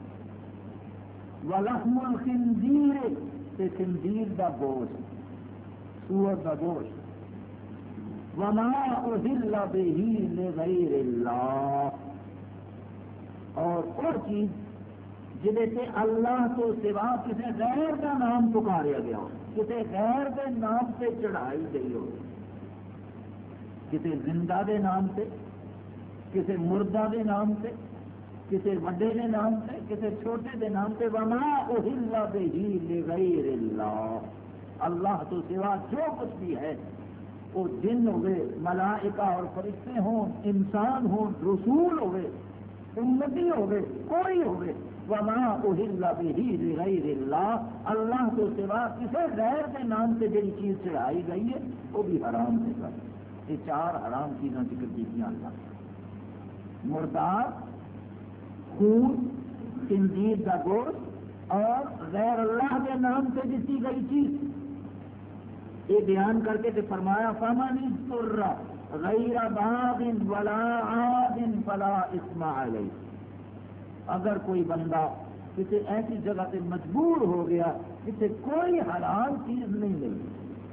ولحم الخنزیر، تے خنزیر دا گوشت، سور دا گوشت. وما اہل بہ لغیر اللہ، اور وہ چیز جہے سے اللہ تو سوا کسی غیر کا نام پکاریا گیا ہو، کسی غیر کے نام سے چڑھائی گئی ہو، کسی زندہ دے نام سے، کسی مردہ دے نام سے، کسی وڈے دے نام سے، کسی چھوٹے دے نام سے. وما اہل بہ لغیر اللہ، اللہ تو سوا جو کچھ بھی ہے، وہ جن ہوئے، ملائکہ اور فرشتے ہوں، انسان ہوں، رسول ہوئے، امتی ہوئے، کوئی ہوئے. وما اہل بہ لغیر اللہ، اللہ تو سوا کسی غیر کے نام سے جڑی چیز چڑھائی گئی ہے وہ بھی حرام ہے. کر یہ چار حرام چیزاں ذکر کی اللہ. مردار، خون، خنزیر کا گوشت اور غیر اللہ کے نام سے جتی گئی چیز. یہ بیان کر کے فرمایا فمن اضطر غیر باغ ولا عاد فلا اثم علیہ. اگر کوئی بندہ کسی ایسی جگہ سے مجبور ہو گیا جسے کوئی حلال چیز نہیں ملی،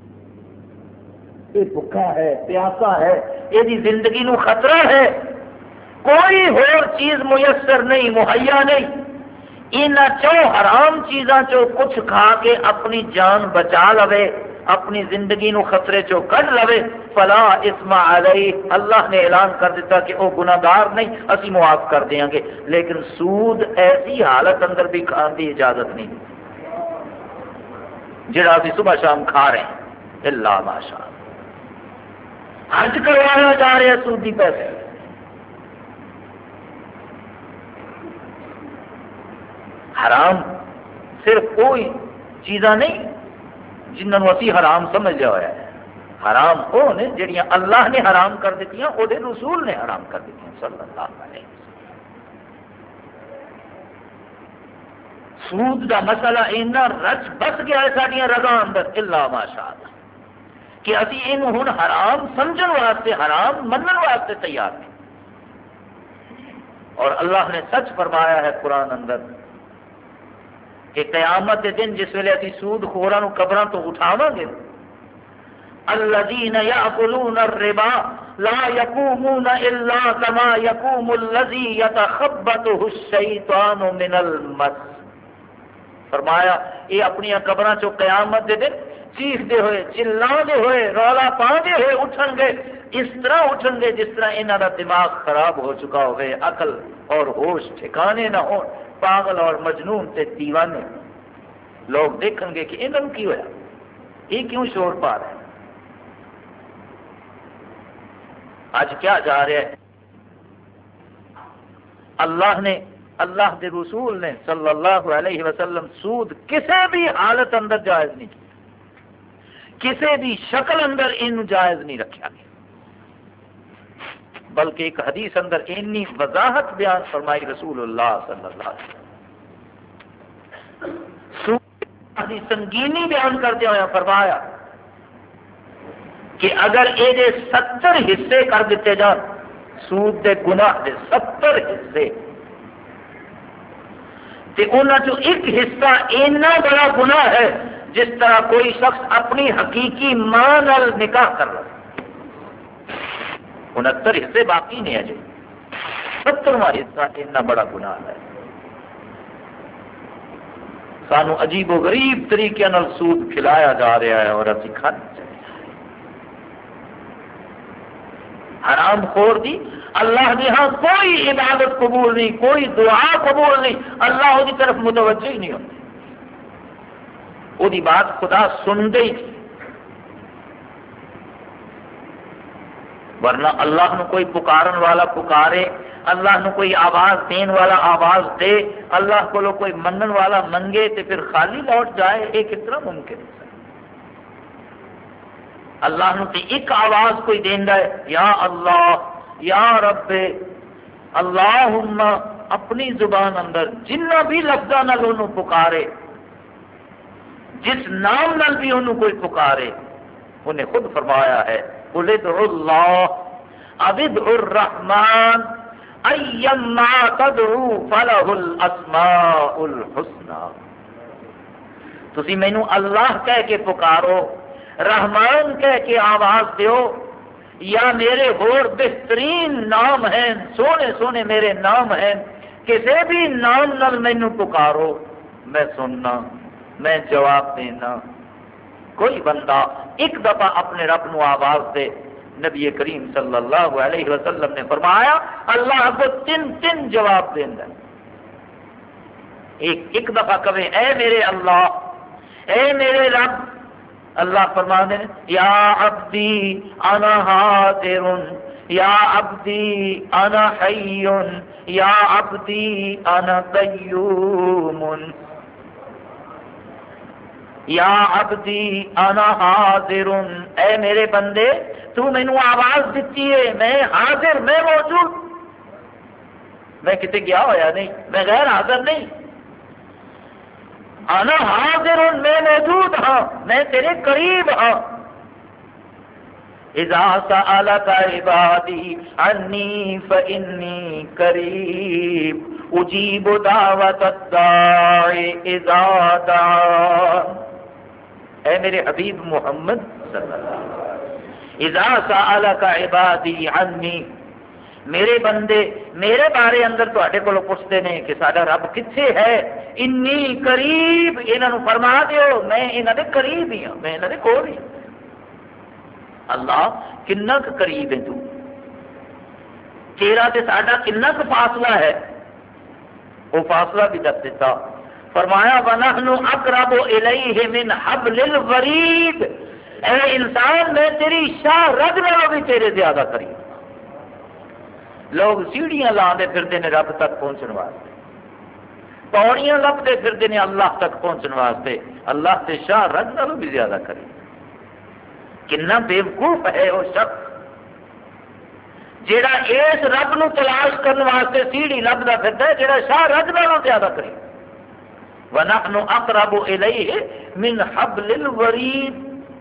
یہ بھوکا ہے، پیاسا ہے، یہ زندگی نو خطرہ ہے، کوئی اور چیز میسر نہیں، مہیا نہیں، ان چو حرام چیزاں چو کچھ کھا کے اپنی جان بچا لوے، اپنی زندگی نو خطرے چو کڈ لوے، فلا اسم علیہ، اللہ نے اعلان کر دیتا کہ وہ گناہگار نہیں، اسی معاف کر دیں گے. لیکن سود ایسی حالت اندر بھی کھان کی اجازت نہیں جڑا ابھی صبح شام کھا رہے ہیں. اللہ ماشاء حج کروایا جا رہا ہے سودی پیسے. حرام صرف کوئی چیزاں نہیں جنہوں اسی حرام سمجھ لیا ہوا ہے. حرام وہ نے جڑیاں اللہ نے حرام کر دیتی، وہ رسول نے حرام کر دیتی صلی اللہ علیہ وسلم. سود کا مسئلہ اینا رچ بس گیا ہے ساڈیاں رگاں اندر، اللہ ماشاء اللہ، کہ ابھی یہ ہوں حرام سمجھن واسطے، حرام منن واسطے تیار نہیں. اور اللہ نے سچ فرمایا ہے قرآن اندر کہ قیامت کے دن جس ویلے ابھی سود خوراں قبراں تو اٹھاواں گے، الذین یأکلون الربا لا یقومون الا کما یقوم الذی یتخبطہ الشیطان من المس. فرمایا یہ اپنی قبراں چو قیامت دے دن چیختے ہوئے، چلاندے ہوئے، رولا پاندے ہوئے اٹھن گے، اس طرح اٹھن گے جس طرح انہاں دا دماغ خراب ہو چکا ہوئے، عقل اور ہوش ٹھکانے نہ ہو، پاگل اور مجنون تے دیوانے. لوگ دیکھیں گے کہ انہوں کی ہوا، یہ کیوں شور پا رہے ہیں. آج کیا جا رہا ہے؟ اللہ نے، اللہ کے رسول نے صلی اللہ علیہ وسلم سود کسی بھی حالت اندر جائز نہیں کی، کسی بھی شکل اندر ان جائز نہیں رکھا گیا. بلکہ ایک حدیث اندر اتنی وضاحت بیان فرمائی رسول اللہ صلی اللہ علیہ وسلم، سود کی سنگینی بیان کرتے ہوئے فرمایا کہ اگر یہ ستر حصے کر دیتے جان، سود دے گناہ دے ستر حصے، تے انہاں چوں ایک حصہ اتنا بڑا گناہ ہے جس طرح کوئی شخص اپنی حقیقی ماں نال نکاح کر رہا، انہتر حصے باقی نہیں ہے جی، سترواں حصہ اتنا بڑا گناہ ہے۔ سانو عجیب و غریب طریقے نال سود کھلایا جا رہا ہے اور ابھی کھانا چاہیے۔ حرام خور دی اللہ نے ہاں کوئی عبادت قبول نہیں، کوئی دعا قبول نہیں، اللہ وہ طرف متوجہ ہی نہیں ہوتی، وہ بات خدا سنتے ہی نہیں۔ ورنہ اللہ نو کوئی پکارن والا پکارے، اللہ نو کوئی آواز دین والا آواز دے، اللہ کو کوئی منن والا منگے تے پھر خالی لوٹ جائے، یہ کس طرح ممکن ہے؟ اللہ نو تے ایک آواز کوئی دیندا ہے، یا اللہ یا رب، اللہم، اپنی زبان اندر جنہ بھی لفظاں نال انہوں پکارے، جس نام نال بھی انہوں کوئی پکارے، انہیں خود فرمایا ہے قل ادعوا اللہ او ادعوا الرحمن ایما تدعوا فلہ الاسماء الحسنی، تسی مینوں اللہ کہہ کے پکارو، رحمان کہہ کے آواز دیو، یا میرے اور بہترین نام ہیں، سونے سونے میرے نام ہیں، کسی بھی نام نال مینوں پکارو، میں سننا، میں جواب دینا۔ کوئی بندہ ایک دفعہ اپنے رب نو آواز دے، نبی کریم صلی اللہ علیہ وسلم نے فرمایا اللہ کو تین تین جواب دینا، ایک ایک دفعہ کہے اے میرے اللہ، اے میرے رب، اللہ فرماتے ہیں یا عبدی انا حاضر، یا عبدی انا حی، یا عبدی انا قیوم، یا عبدی انا حاضر، اے میرے بندے تو مینوں آواز دیتی ہے، میں حاضر، میں موجود، میں کتے گیا ہویا نہیں، میں غیر حاضر نہیں، انا حاضر، میں موجود ہاں، میں تیرے قریب ہاں۔ اذا سألك عبادی عنی فإنی قریب اجیب دعوت الداعی اذا دعان، اے میرے حبیب محمد صلی اللہ علیہ وسلم، اذا سألك عبادی عنی، میرے بندے میرے بارے اندر تے کو پوچھتے ہیں کہ سارا رب کتنے ہے، انی قریب، انہوں فرما دیو میں انہوں دے قریب ہی ہوں، میں انہوں دے کول ہی ہوں۔ اللہ کنا قریب ہے تو، تیرا تے ساڈا کنا فاصلہ ہے، وہ فاصلہ بھی دس دیتا، فرمایا وَنَحْنُ أَقْرَبُ إِلَيْهِ مِنْ حَبْلِ الْوَرِيدِ، اے انسان میں تیری شاہ رگ نالوں بھی تیرے زیادہ قریب۔ لوگ سیڑھیاں لاندے پھرتے ہیں رب تک پہنچنے واسطے، پوڑیاں لبتے پھرتے ہیں اللہ تک پہنچنے واسطے، اللہ تے شاہ رگ نالوں بھی زیادہ قریب۔ کنا بیوقوف ہے وہ شخص جیڑا اس رب نو تلاش کرنے واسطے سیڑھی لبدا پھردا ہے، جیڑا شاہ رگ نالوں زیادہ قریب۔ وَنَحْنُ أَقْرَبُ إِلَيْهِ مِنْ حَبْلِ الْوَرِيدِ،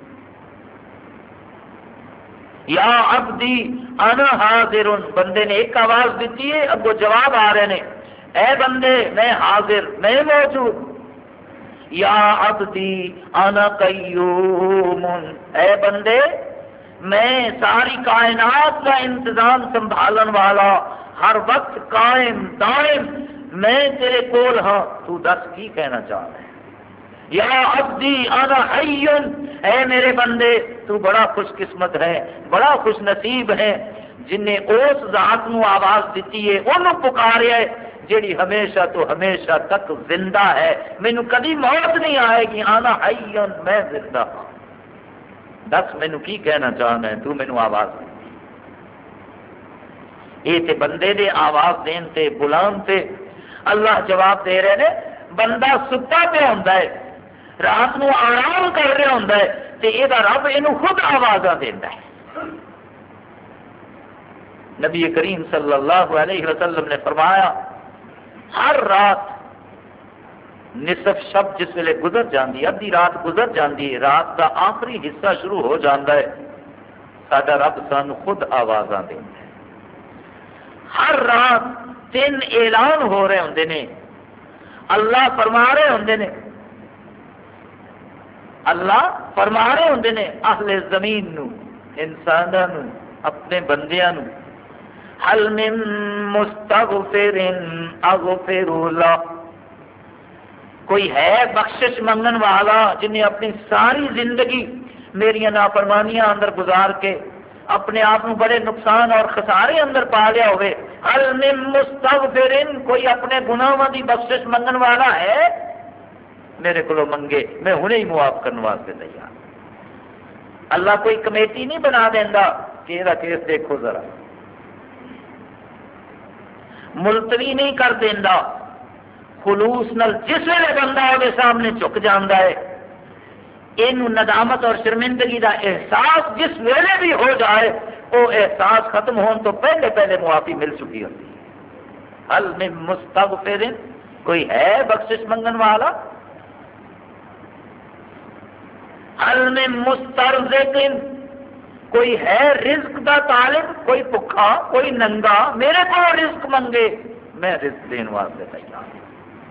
یا عبدی انا حاضر، بندے نے ایک آواز دیتی ہے، اگو جواب آ رہے ہیں، اے بندے میں حاضر، میں موجود، یا عبدی انا قیوم، اے بندے میں ساری کائنات کا انتظام سنبھالن والا، ہر وقت قائم دائم میں تیرے کول ہاں، تو دس کی کہنا چاہ رہے ہیں؟ یا عبدی انا حی، اے میرے بندے تو بڑا خوش قسمت ہے، بڑا خوش نصیب ہے جن نے اس ذات نو آواز دیتی ہے، انہوں پکاریا ہے جیڑی ہمیشہ تو ہمیشہ تک زندہ ہے، مینوں کبھی موت نہیں آئے گی، انا حی، میں زندہ ہوں، دس مینوں کی کہنا چاہنا ہے، تو مینوں آواز دی۔ یہ تے بندے دے آواز دین تے بلان تے اللہ جواب دے رہے ہیں، بندہ ستا پہ ہوندا ہے، رات نو آرام کر رہا ہوندا ہے تے یہ رب یہ خود آوازاں دیندا ہے، نبی کریم صلی اللہ علیہ وسلم نے فرمایا ہر رات نصف شب جس ویلے گزر جاندی ہے، ادھی رات گزر جاندی ہے، رات کا آخری حصہ شروع ہو جاتا ہے، ساڈا رب سانو خود آوازاں دیندا ہے۔ ہر رات تین اعلان ہو رہے ہوندے نے، اللہ فرما رہے ہوندے نے اللہ فرما رہے ہوندے نے اہل زمین نو، انساناں نو، اپنے بندیاں نو، حل من مستغفر اغفر له، کوئی ہے بخشش منگن والا جنہیں اپنی ساری زندگی میری نافرمانیاں اندر گزار کے اپنے آپ کو بڑے نقصان اور خسارے اندر پا لیا ہوئے، حل من مستغفر، کوئی اپنے گناہوں دی بخشش منگن والا ہے؟ میرے کو منگے، میں ہنے ہی معاف کرنے واسطے تیار۔ اللہ کوئی کمیٹی نہیں بنا دینا کہ یہ کیس دیکھو ذرا، ملتوی نہیں کر دینا، خلوص نال جس ویلے بندہ وہ سامنے جھک جانا ہے، یہ ندامت اور شرمندگی کا احساس جس ویلے بھی ہو جائے وہ احساس ختم ہونے تو پہلے پہلے معافی مل چکی ہوتی ہے۔ حل من مستغفر، کوئی ہے بخشش منگن والا؟ حل من مسترزق، کوئی ہے رزق دا طالب، کوئی بھکھا کوئی ننگا میرے کو رزق منگے، میں رزق دین واسطے تیار ہوں۔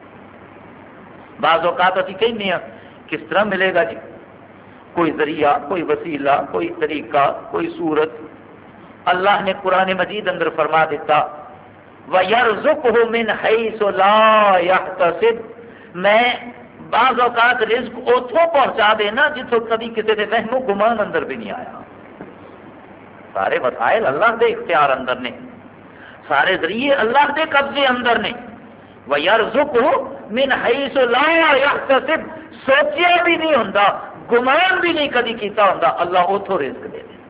بعض اوقات اسی کہنے ہیں کس طرح ملے گا جی؟ کوئی ذریعہ، کوئی وسیلہ، کوئی طریقہ، کوئی صورت۔ اللہ نے قرآن مجید اندر فرما دیتا وَيَرْزُقْهُ مِنْ حَيْثُ لَا يَحْتَسِبْ، میں بعض اوقات رزق اتوں پہنچا دینا جتوں کبھی کسی کے وہم و گمان اندر بھی نہیں آیا۔ سارے وسائل اللہ دے اختیار اندر نے، سارے ذریعے اللہ دے قبضے اندر نے۔ وَيَرْزُقْهُ مِنْ حَيْثُ لَا يَحْتَسِبْ، سوچیا بھی نہیں ہوندا، گمان بھی نہیں کدی کیتا ہوندا، اللہ اتوں رزق دے دے۔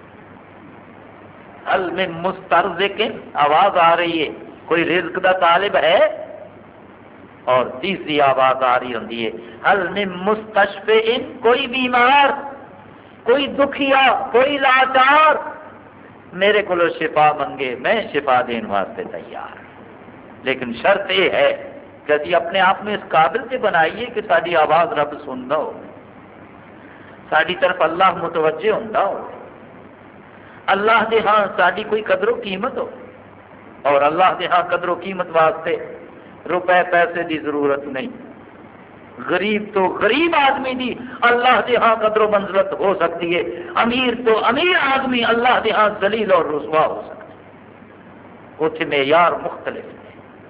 حل من مسترزق، آواز آ رہی ہے کوئی رزق دا طالب ہے؟ اور تیسری آواز آ رہی ہوندی ہے حل من مستشفع، کوئی بیمار، کوئی دکھیا، کوئی لاچار میرے کو شفا منگے، میں شفا دین واسطے تیار۔ لیکن شرط یہ ہے کہ اسی اپنے آپ میں اس قابل سے بنائیے کہ ساری آواز رب سننا ہو، ساری طرف اللہ متوجہ ہوتا ہو، اللہ دے ہاں ساری کوئی قدر و قیمت ہو، اور اللہ دے ہاں قدر و قیمت واسطے روپے پیسے دی ضرورت نہیں۔ غریب تو غریب آدمی دی اللہ دے ہاں قدر و منزلت ہو سکتی ہے، امیر تو امیر آدمی اللہ دے ہاں ذلیل اور رسوا ہو سکتا ہے، اتنے معیار مختلف ہے۔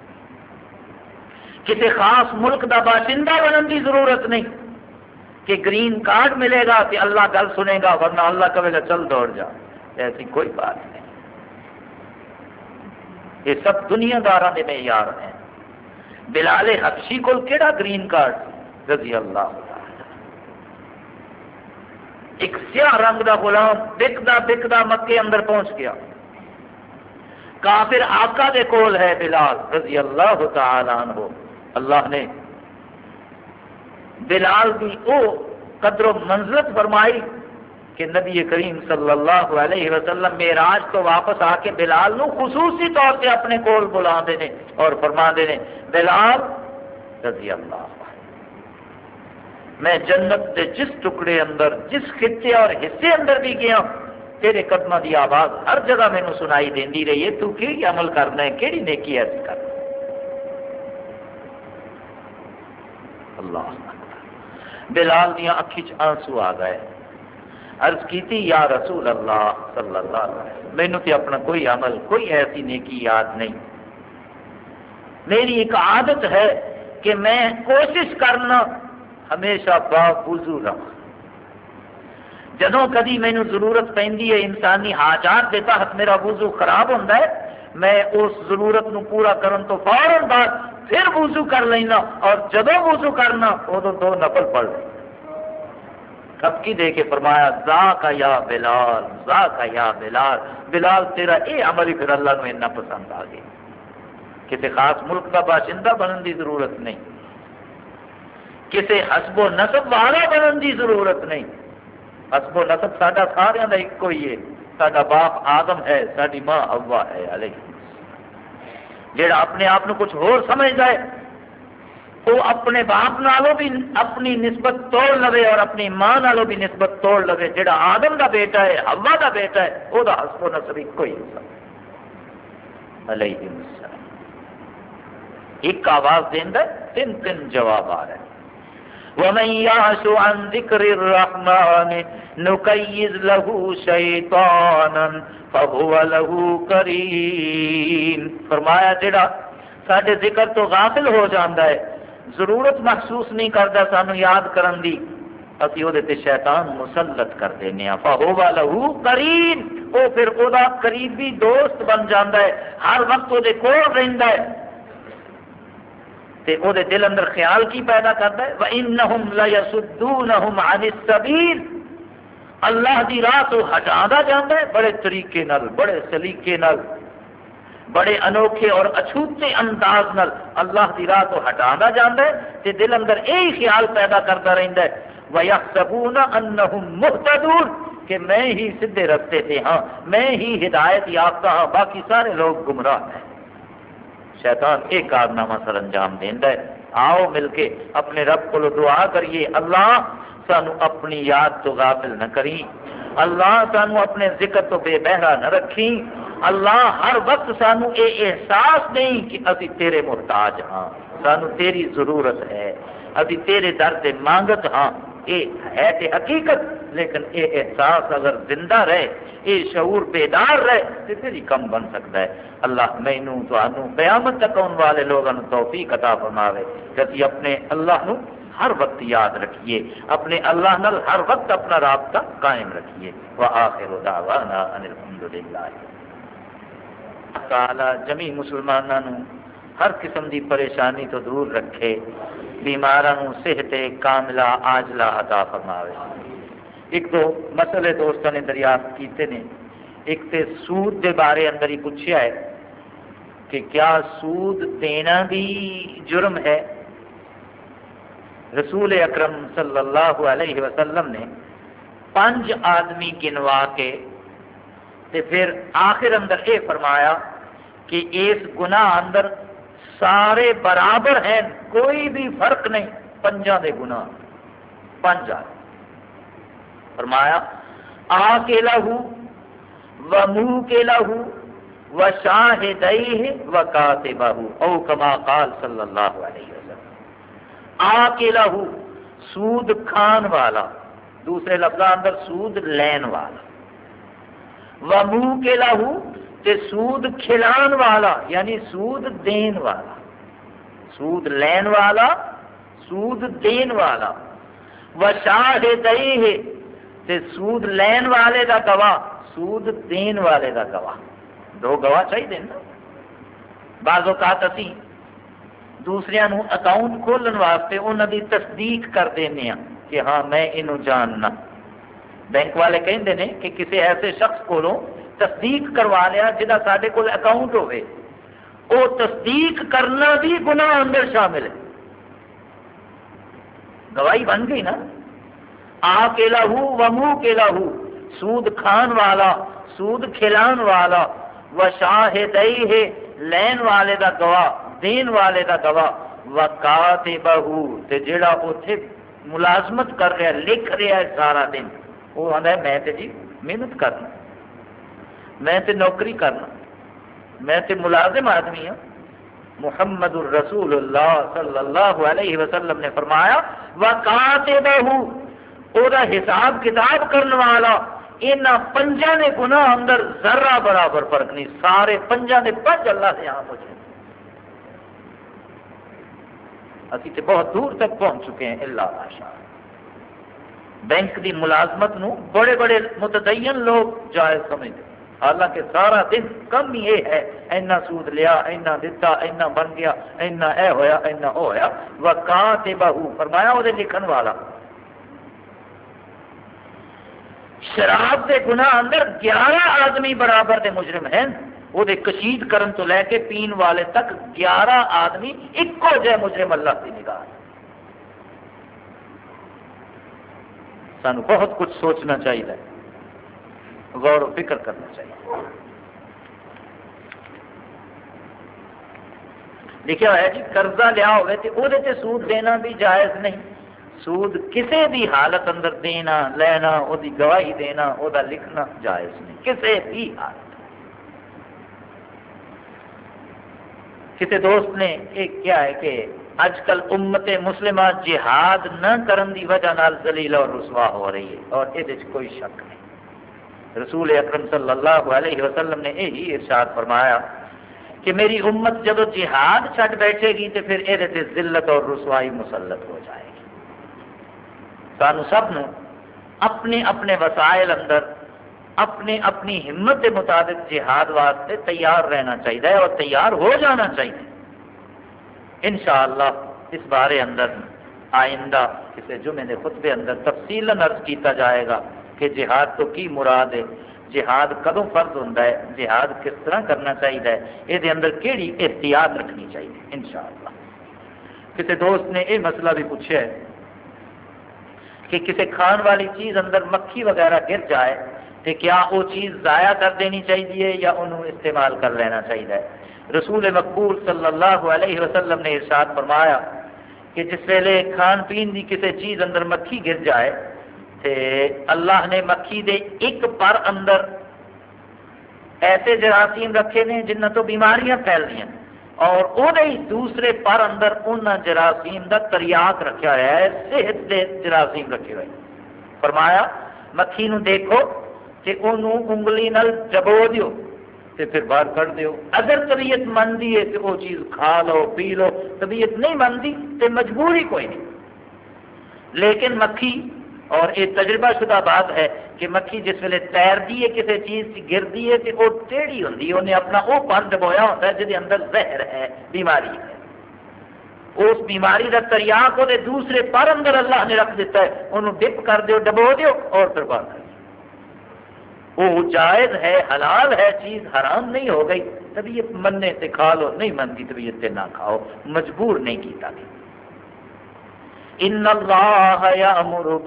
کسی خاص ملک دا باشندہ بننے کی ضرورت نہیں کہ گرین کارڈ ملے گا کہ اللہ گل سنے گا، ورنہ اللہ کہے گا چل دوڑ جا، ایسی کوئی بات نہیں۔ یہ سب دنیا داراں دے معیار ہیں۔ بلال حبشی کو کیڑا گرین کارڈ رضی اللہ تعالی، ایک سیاہ رنگ دا غلام بکدا بکدا مکے اندر پہنچ گیا، کافر آقا دے کول ہے بلال رضی اللہ تعالی عنہ۔ اللہ نے بلال کی او قدر و منزلت فرمائی کہ نبی کریم صلی اللہ علیہ وسلم معراج تو واپس آ کے بلال نو خصوصی طور پہ اپنے کول بلا نے اور فرما نے بلال رضی اللہ عنہ، میں جنت کے جس ٹکڑے اندر، جس خطے اور حصے اندر بھی گیا، تیرے قدموں کی آواز ہر جگہ مینو سنائی دیندی رہی ہے، تو کی عمل کرنا ہے، کیڑی نیکی ایسی کرنا۔ اللہ بلال دیا اکھی چ آنسو آ گئے، عرض کیتی یا رسول اللہ صلی اللہ علیہ وسلم، مینو تے اپنا کوئی عمل، کوئی ایسی نیکی یاد نہیں، میری ایک عادت ہے کہ میں کوشش کرنا ہمیشہ باوضو رہا، جدوں کدی مینو ضرورت پیندی ہے انسانی حاجات کے تحت میرا وضو خراب ہوتا ہے، میں اس ضرورت نو پورا کرن تو فوراً بعد پھر وضو کر لینا، اور جدوں وضو کرنا ادو دو نفل پڑھ لینا۔ ٹھپکی دے کے فرمایا ذاک یا بلال، ذاک یا بلال، بلال تیرا اے عمل ہی پھر اللہ نو اتنا پسند آ گیا۔ کسی خاص ملک کا باشندہ بننے کی ضرورت نہیں، کسی حسب و نسب والا بننے کی ضرورت نہیں، حسب و نسب ساڈا سارے کا ایک ہی ہے، ساڈا باپ آدم ہے، ساری ماں حوا ہے علیہ السلام۔ جڑا اپنے آپ کو کچھ اور سمجھتا ہے وہ اپنے باپ نالوں بھی اپنی نسبت توڑ لوے اور اپنی ماں نالوں بھی نسبت توڑ لوے۔ جڑا آدم دا بیٹا ہے، حوا دا بیٹا ہے، وہ دا حسب و نسب کوئی علیہ السلام۔ ایک آواز دیندا تین تین جواب آ رہے ہیں۔ وَمَنْ يَعْشُ عَنْ ذِكْرِ الرَّحْمَنِ نُقَيِّضْ لَهُ شَيْطَانًا فَهُوَ لَهُ قَرِينٌ۔ فرمایا جڑا ساڈے ذکر تو غافل ہو جاندا ہے، ضرورت محسوس نہیں کرتا سانو یاد کرن دی، اسی وہ تے شیطان مسلط کر دینے ہیں۔ فَهُوَ لَهُ قَرِينٌ، وہ پھر وہ دا قریبی دوست بن جاندا ہے، ہر وقت وہ دے کول رہندا ہے۔ تے او دے دل اندر خیال کی پیدا کرتا ہے، وَإِنَّهُمْ لَيَصُدُّونَهُمْ عَنِ السَّبِيلِ، اللہ دی راہ تو ہٹادا جاندا ہے بڑے طریقے نال، بڑے سلیقے نال، بڑے انوکھے اور اچھوتے انداز نال اللہ دی راہ تو ہٹادا جاندا ہے تے دل اندر یہی خیال پیدا کرتا رہندا ہے، وَيَحْسَبُونَ أَنَّهُمْ مُهْتَدُونَ، کہ میں ہی سیدھے رستے تے ہاں، میں ہی ہدایت یافتہ ہاں، باقی سارے لوگ گمراہ ہیں۔ شیطان ایک کارنامہ سر انجام دیندا ہے۔ آؤ مل کے اپنے رب کو دعا کریے، اللہ سانو اپنی یاد تو غافل نہ کری، اللہ سانو اپنے ذکر تو بے بہرا نہ رکھی، اللہ ہر وقت سانو اے احساس نہیں کہ اسی تیرے محتاج ہاں، سانو تیری ضرورت ہے، ابھی تیرے در سے مانگت ہاں، یہ ہے تے حقیقت، لیکن یہ احساس اگر زندہ رہے، یہ شعور بیدار رہے تو پھر ہی کم بن سکتا ہے۔ اللہ مینوں تانوں قیامت تک آنے والے لوگوں کو توفیق عطا فرماوے کہ اسی اپنے اللہ نو ہر وقت یاد رکھیے، اپنے اللہ نال ہر وقت اپنا رابطہ قائم رکھیے۔ وآخر دعوانا ان الحمدللہ تعالی جمی مسلمانوں ہر قسم دی پریشانی تو دور رکھے، بیماراں نو صحت کاملہ عاجلہ عطا فرماوے۔ ایک دو مسئلے دوستوں نے دریافت کیتے نے، ایک تے سود دے بارے اندر ہی پوچھا ہے کہ کیا سود دینا بھی جرم ہے؟ رسول اکرم صلی اللہ علیہ وسلم نے پانچ آدمی گنوا کے تے پھر آخر اندر یہ فرمایا کہ اس گناہ اندر سارے برابر ہیں، کوئی بھی فرق نہیں، پنجاں دے گناہ پنج آدمی۔ فرمایا آ کے لہو و منہ کے لہو و شاہدیہ و کاتبہ او کما قال صلی اللہ علیہ وسلم۔ آ کے لہو سود کھان والا، دوسرے لفظاں اندر سود لین والا، و منہ کے لہو تے سود کھلان والا یعنی سود دین والا، سود لین والا سود دین والا، و شاہدیہ تے سود لین والے دا گواہ، سود دین والے دا گواہ، دو گواہ چاہیے نا۔ بعض اوقات اسی دوسرے نو اکاؤنٹ کھولن واسطے انہوں دی تصدیق کر دینے ہیں کہ ہاں میں انہوں جاننا، بینک والے کہندے نے کہ کسی ایسے شخص کو تصدیق کروا لیا جہاں سارے کول اکاؤنٹ ہوئے، وہ تصدیق کرنا بھی گناہ اندر شامل ہے، گواہی بن گئی نا۔ آ کے لہو و منہ کے لہو سود کھان والا، سود کھلان والا، و شاہدیہ لین والے دا گواہ، دین والے دا گواہ، و کاتبہ تے جڑا اوتھے ملازمت کر رہا ہے، لکھ رہا ہے سارا دن، وہ آندا ہے میں تے جی محنت کرنا، میں تے نوکری کرنا، میں تے ملازم آدمی ہوں۔ محمد الرسول اللہ صلی اللہ علیہ وسلم نے فرمایا وَقَاتِبَهُ، او دا حساب کتاب کرنے والا، انہاں پنجاں دے گناہ اندر ذرہ برابر فرق نہیں، سارے پنجاں دے پنج اللہ سے عام ہو جائیں۔ اسی تے بہت دور تک پہنچ چکے ہیں اللہ ماشاء اللہ۔ بینک دی ملازمت نو بڑے بڑے متدین لوگ جائز سمجھتے، حالانکہ سارا دن کم ہی یہ ہے، اینا سود لیا، اینا دیتا، اینا بن گیا، اینا اے ہویا، اینا او ہویا۔ وَقَاتِبَهُ فرمایا وہ لکھن والا۔ شراب دے گناہ اندر گیارہ آدمی برابر دے مجرم ہیں، وہ دے کشید کرن تو لے کے پین والے تک گیارہ آدمی ایکو جے مجرم اللہ کی نگاہ۔ سانو بہت کچھ سوچنا چاہیے۔ غور و فکر کرنا چاہیے. لکھا ہوا ہے جی قرضہ لیا ہوئے تو وہ سود دینا بھی جائز نہیں. سود کسی بھی حالت اندر دینا لینا وہ گواہی دینا وہ لکھنا جائز نہیں کسی بھی حالت. کسی دوست نے یہ کیا ہے کہ اج کل امت مسلمہ جہاد نہ کرن دی وجہ نال ذلیل اور رسوا ہو رہی ہے اور یہ کوئی شک نہیں. رسول اکرم صلی اللہ علیہ وسلم نے یہی ارشاد فرمایا کہ میری امت جب جہاد چھڈ بیٹھے گی تو پھر یہ ذلت اور رسوائی مسلط ہو جائے گی. سانو سب نو اپنے اپنے وسائل اندر اپنی اپنی ہمت کے مطابق جہاد واسطے تیار رہنا چاہیے اور تیار ہو جانا چاہیے. انشاءاللہ اس بارے اندر آئندہ کسی جمعے کے خطبے اندر تفصیل عرض کیتا جائے گا کہ جہاد تو کی مراد ہے, جہاد کدوں فرض ہوتا ہے, جہاد کس طرح کرنا چاہیے, یہ اندر کیڑی احتیاط رکھنی چاہیے انشاءاللہ. کسی دوست نے یہ مسئلہ بھی پوچھا ہے کہ کسی کھان والی چیز اندر مکھی وغیرہ گر جائے تو کیا وہ چیز ضائع کر دینی چاہیے یا انہوں استعمال کر لینا چاہیے. رسول مقبول صلی اللہ علیہ وسلم نے ارشاد فرمایا کہ جس ویلے کھان پین کی کسی چیز اندر مکھی گر جائے تو اللہ نے مکھی دے ایک پر اندر ایسے جراثیم رکھے نے جنہوں تو بیماریاں پھیل رہی ہیں اور وہ دوسرے پر اندر ان جراثیم کا تریاق رکھا ہوا ہے, صحت دے جراثیم رکھے ہوئے. فرمایا مکھی نو دیکھو کہ انہوں انگلی نال دبو دیو تے پھر باہر کر دیو. اگر طبیعت مندی ہے تو وہ چیز کھا لو پی لو, طبیعت نہیں مندی تو مجبوری کوئی نہیں. لیکن مکھی, اور یہ تجربہ شدہ بات ہے کہ مکھی جس ویلے تیرتی ہے کسی چیز کی گرتی ہے تو وہ ٹیڑھی ہوتی ہے, انہیں اپنا وہ پر دبویا ہوتا ہے جہد اندر زہر ہے, بیماری ہے. اس بیماری کا تریاق وہ دوسرے پر اندر اللہ نے رکھ دیتا ہے, انہوں ڈپ کر دیو ڈبو دیو اور پھر باہر کر دیو. وہ جائز ہے, حلال ہے, چیز حرام نہیں ہو گئی. طبیعت مننے سے کھا لو, نہیں منتی طبیعت سے نہ کھاؤ, مجبور نہیں کیتا. ان اللہ یامر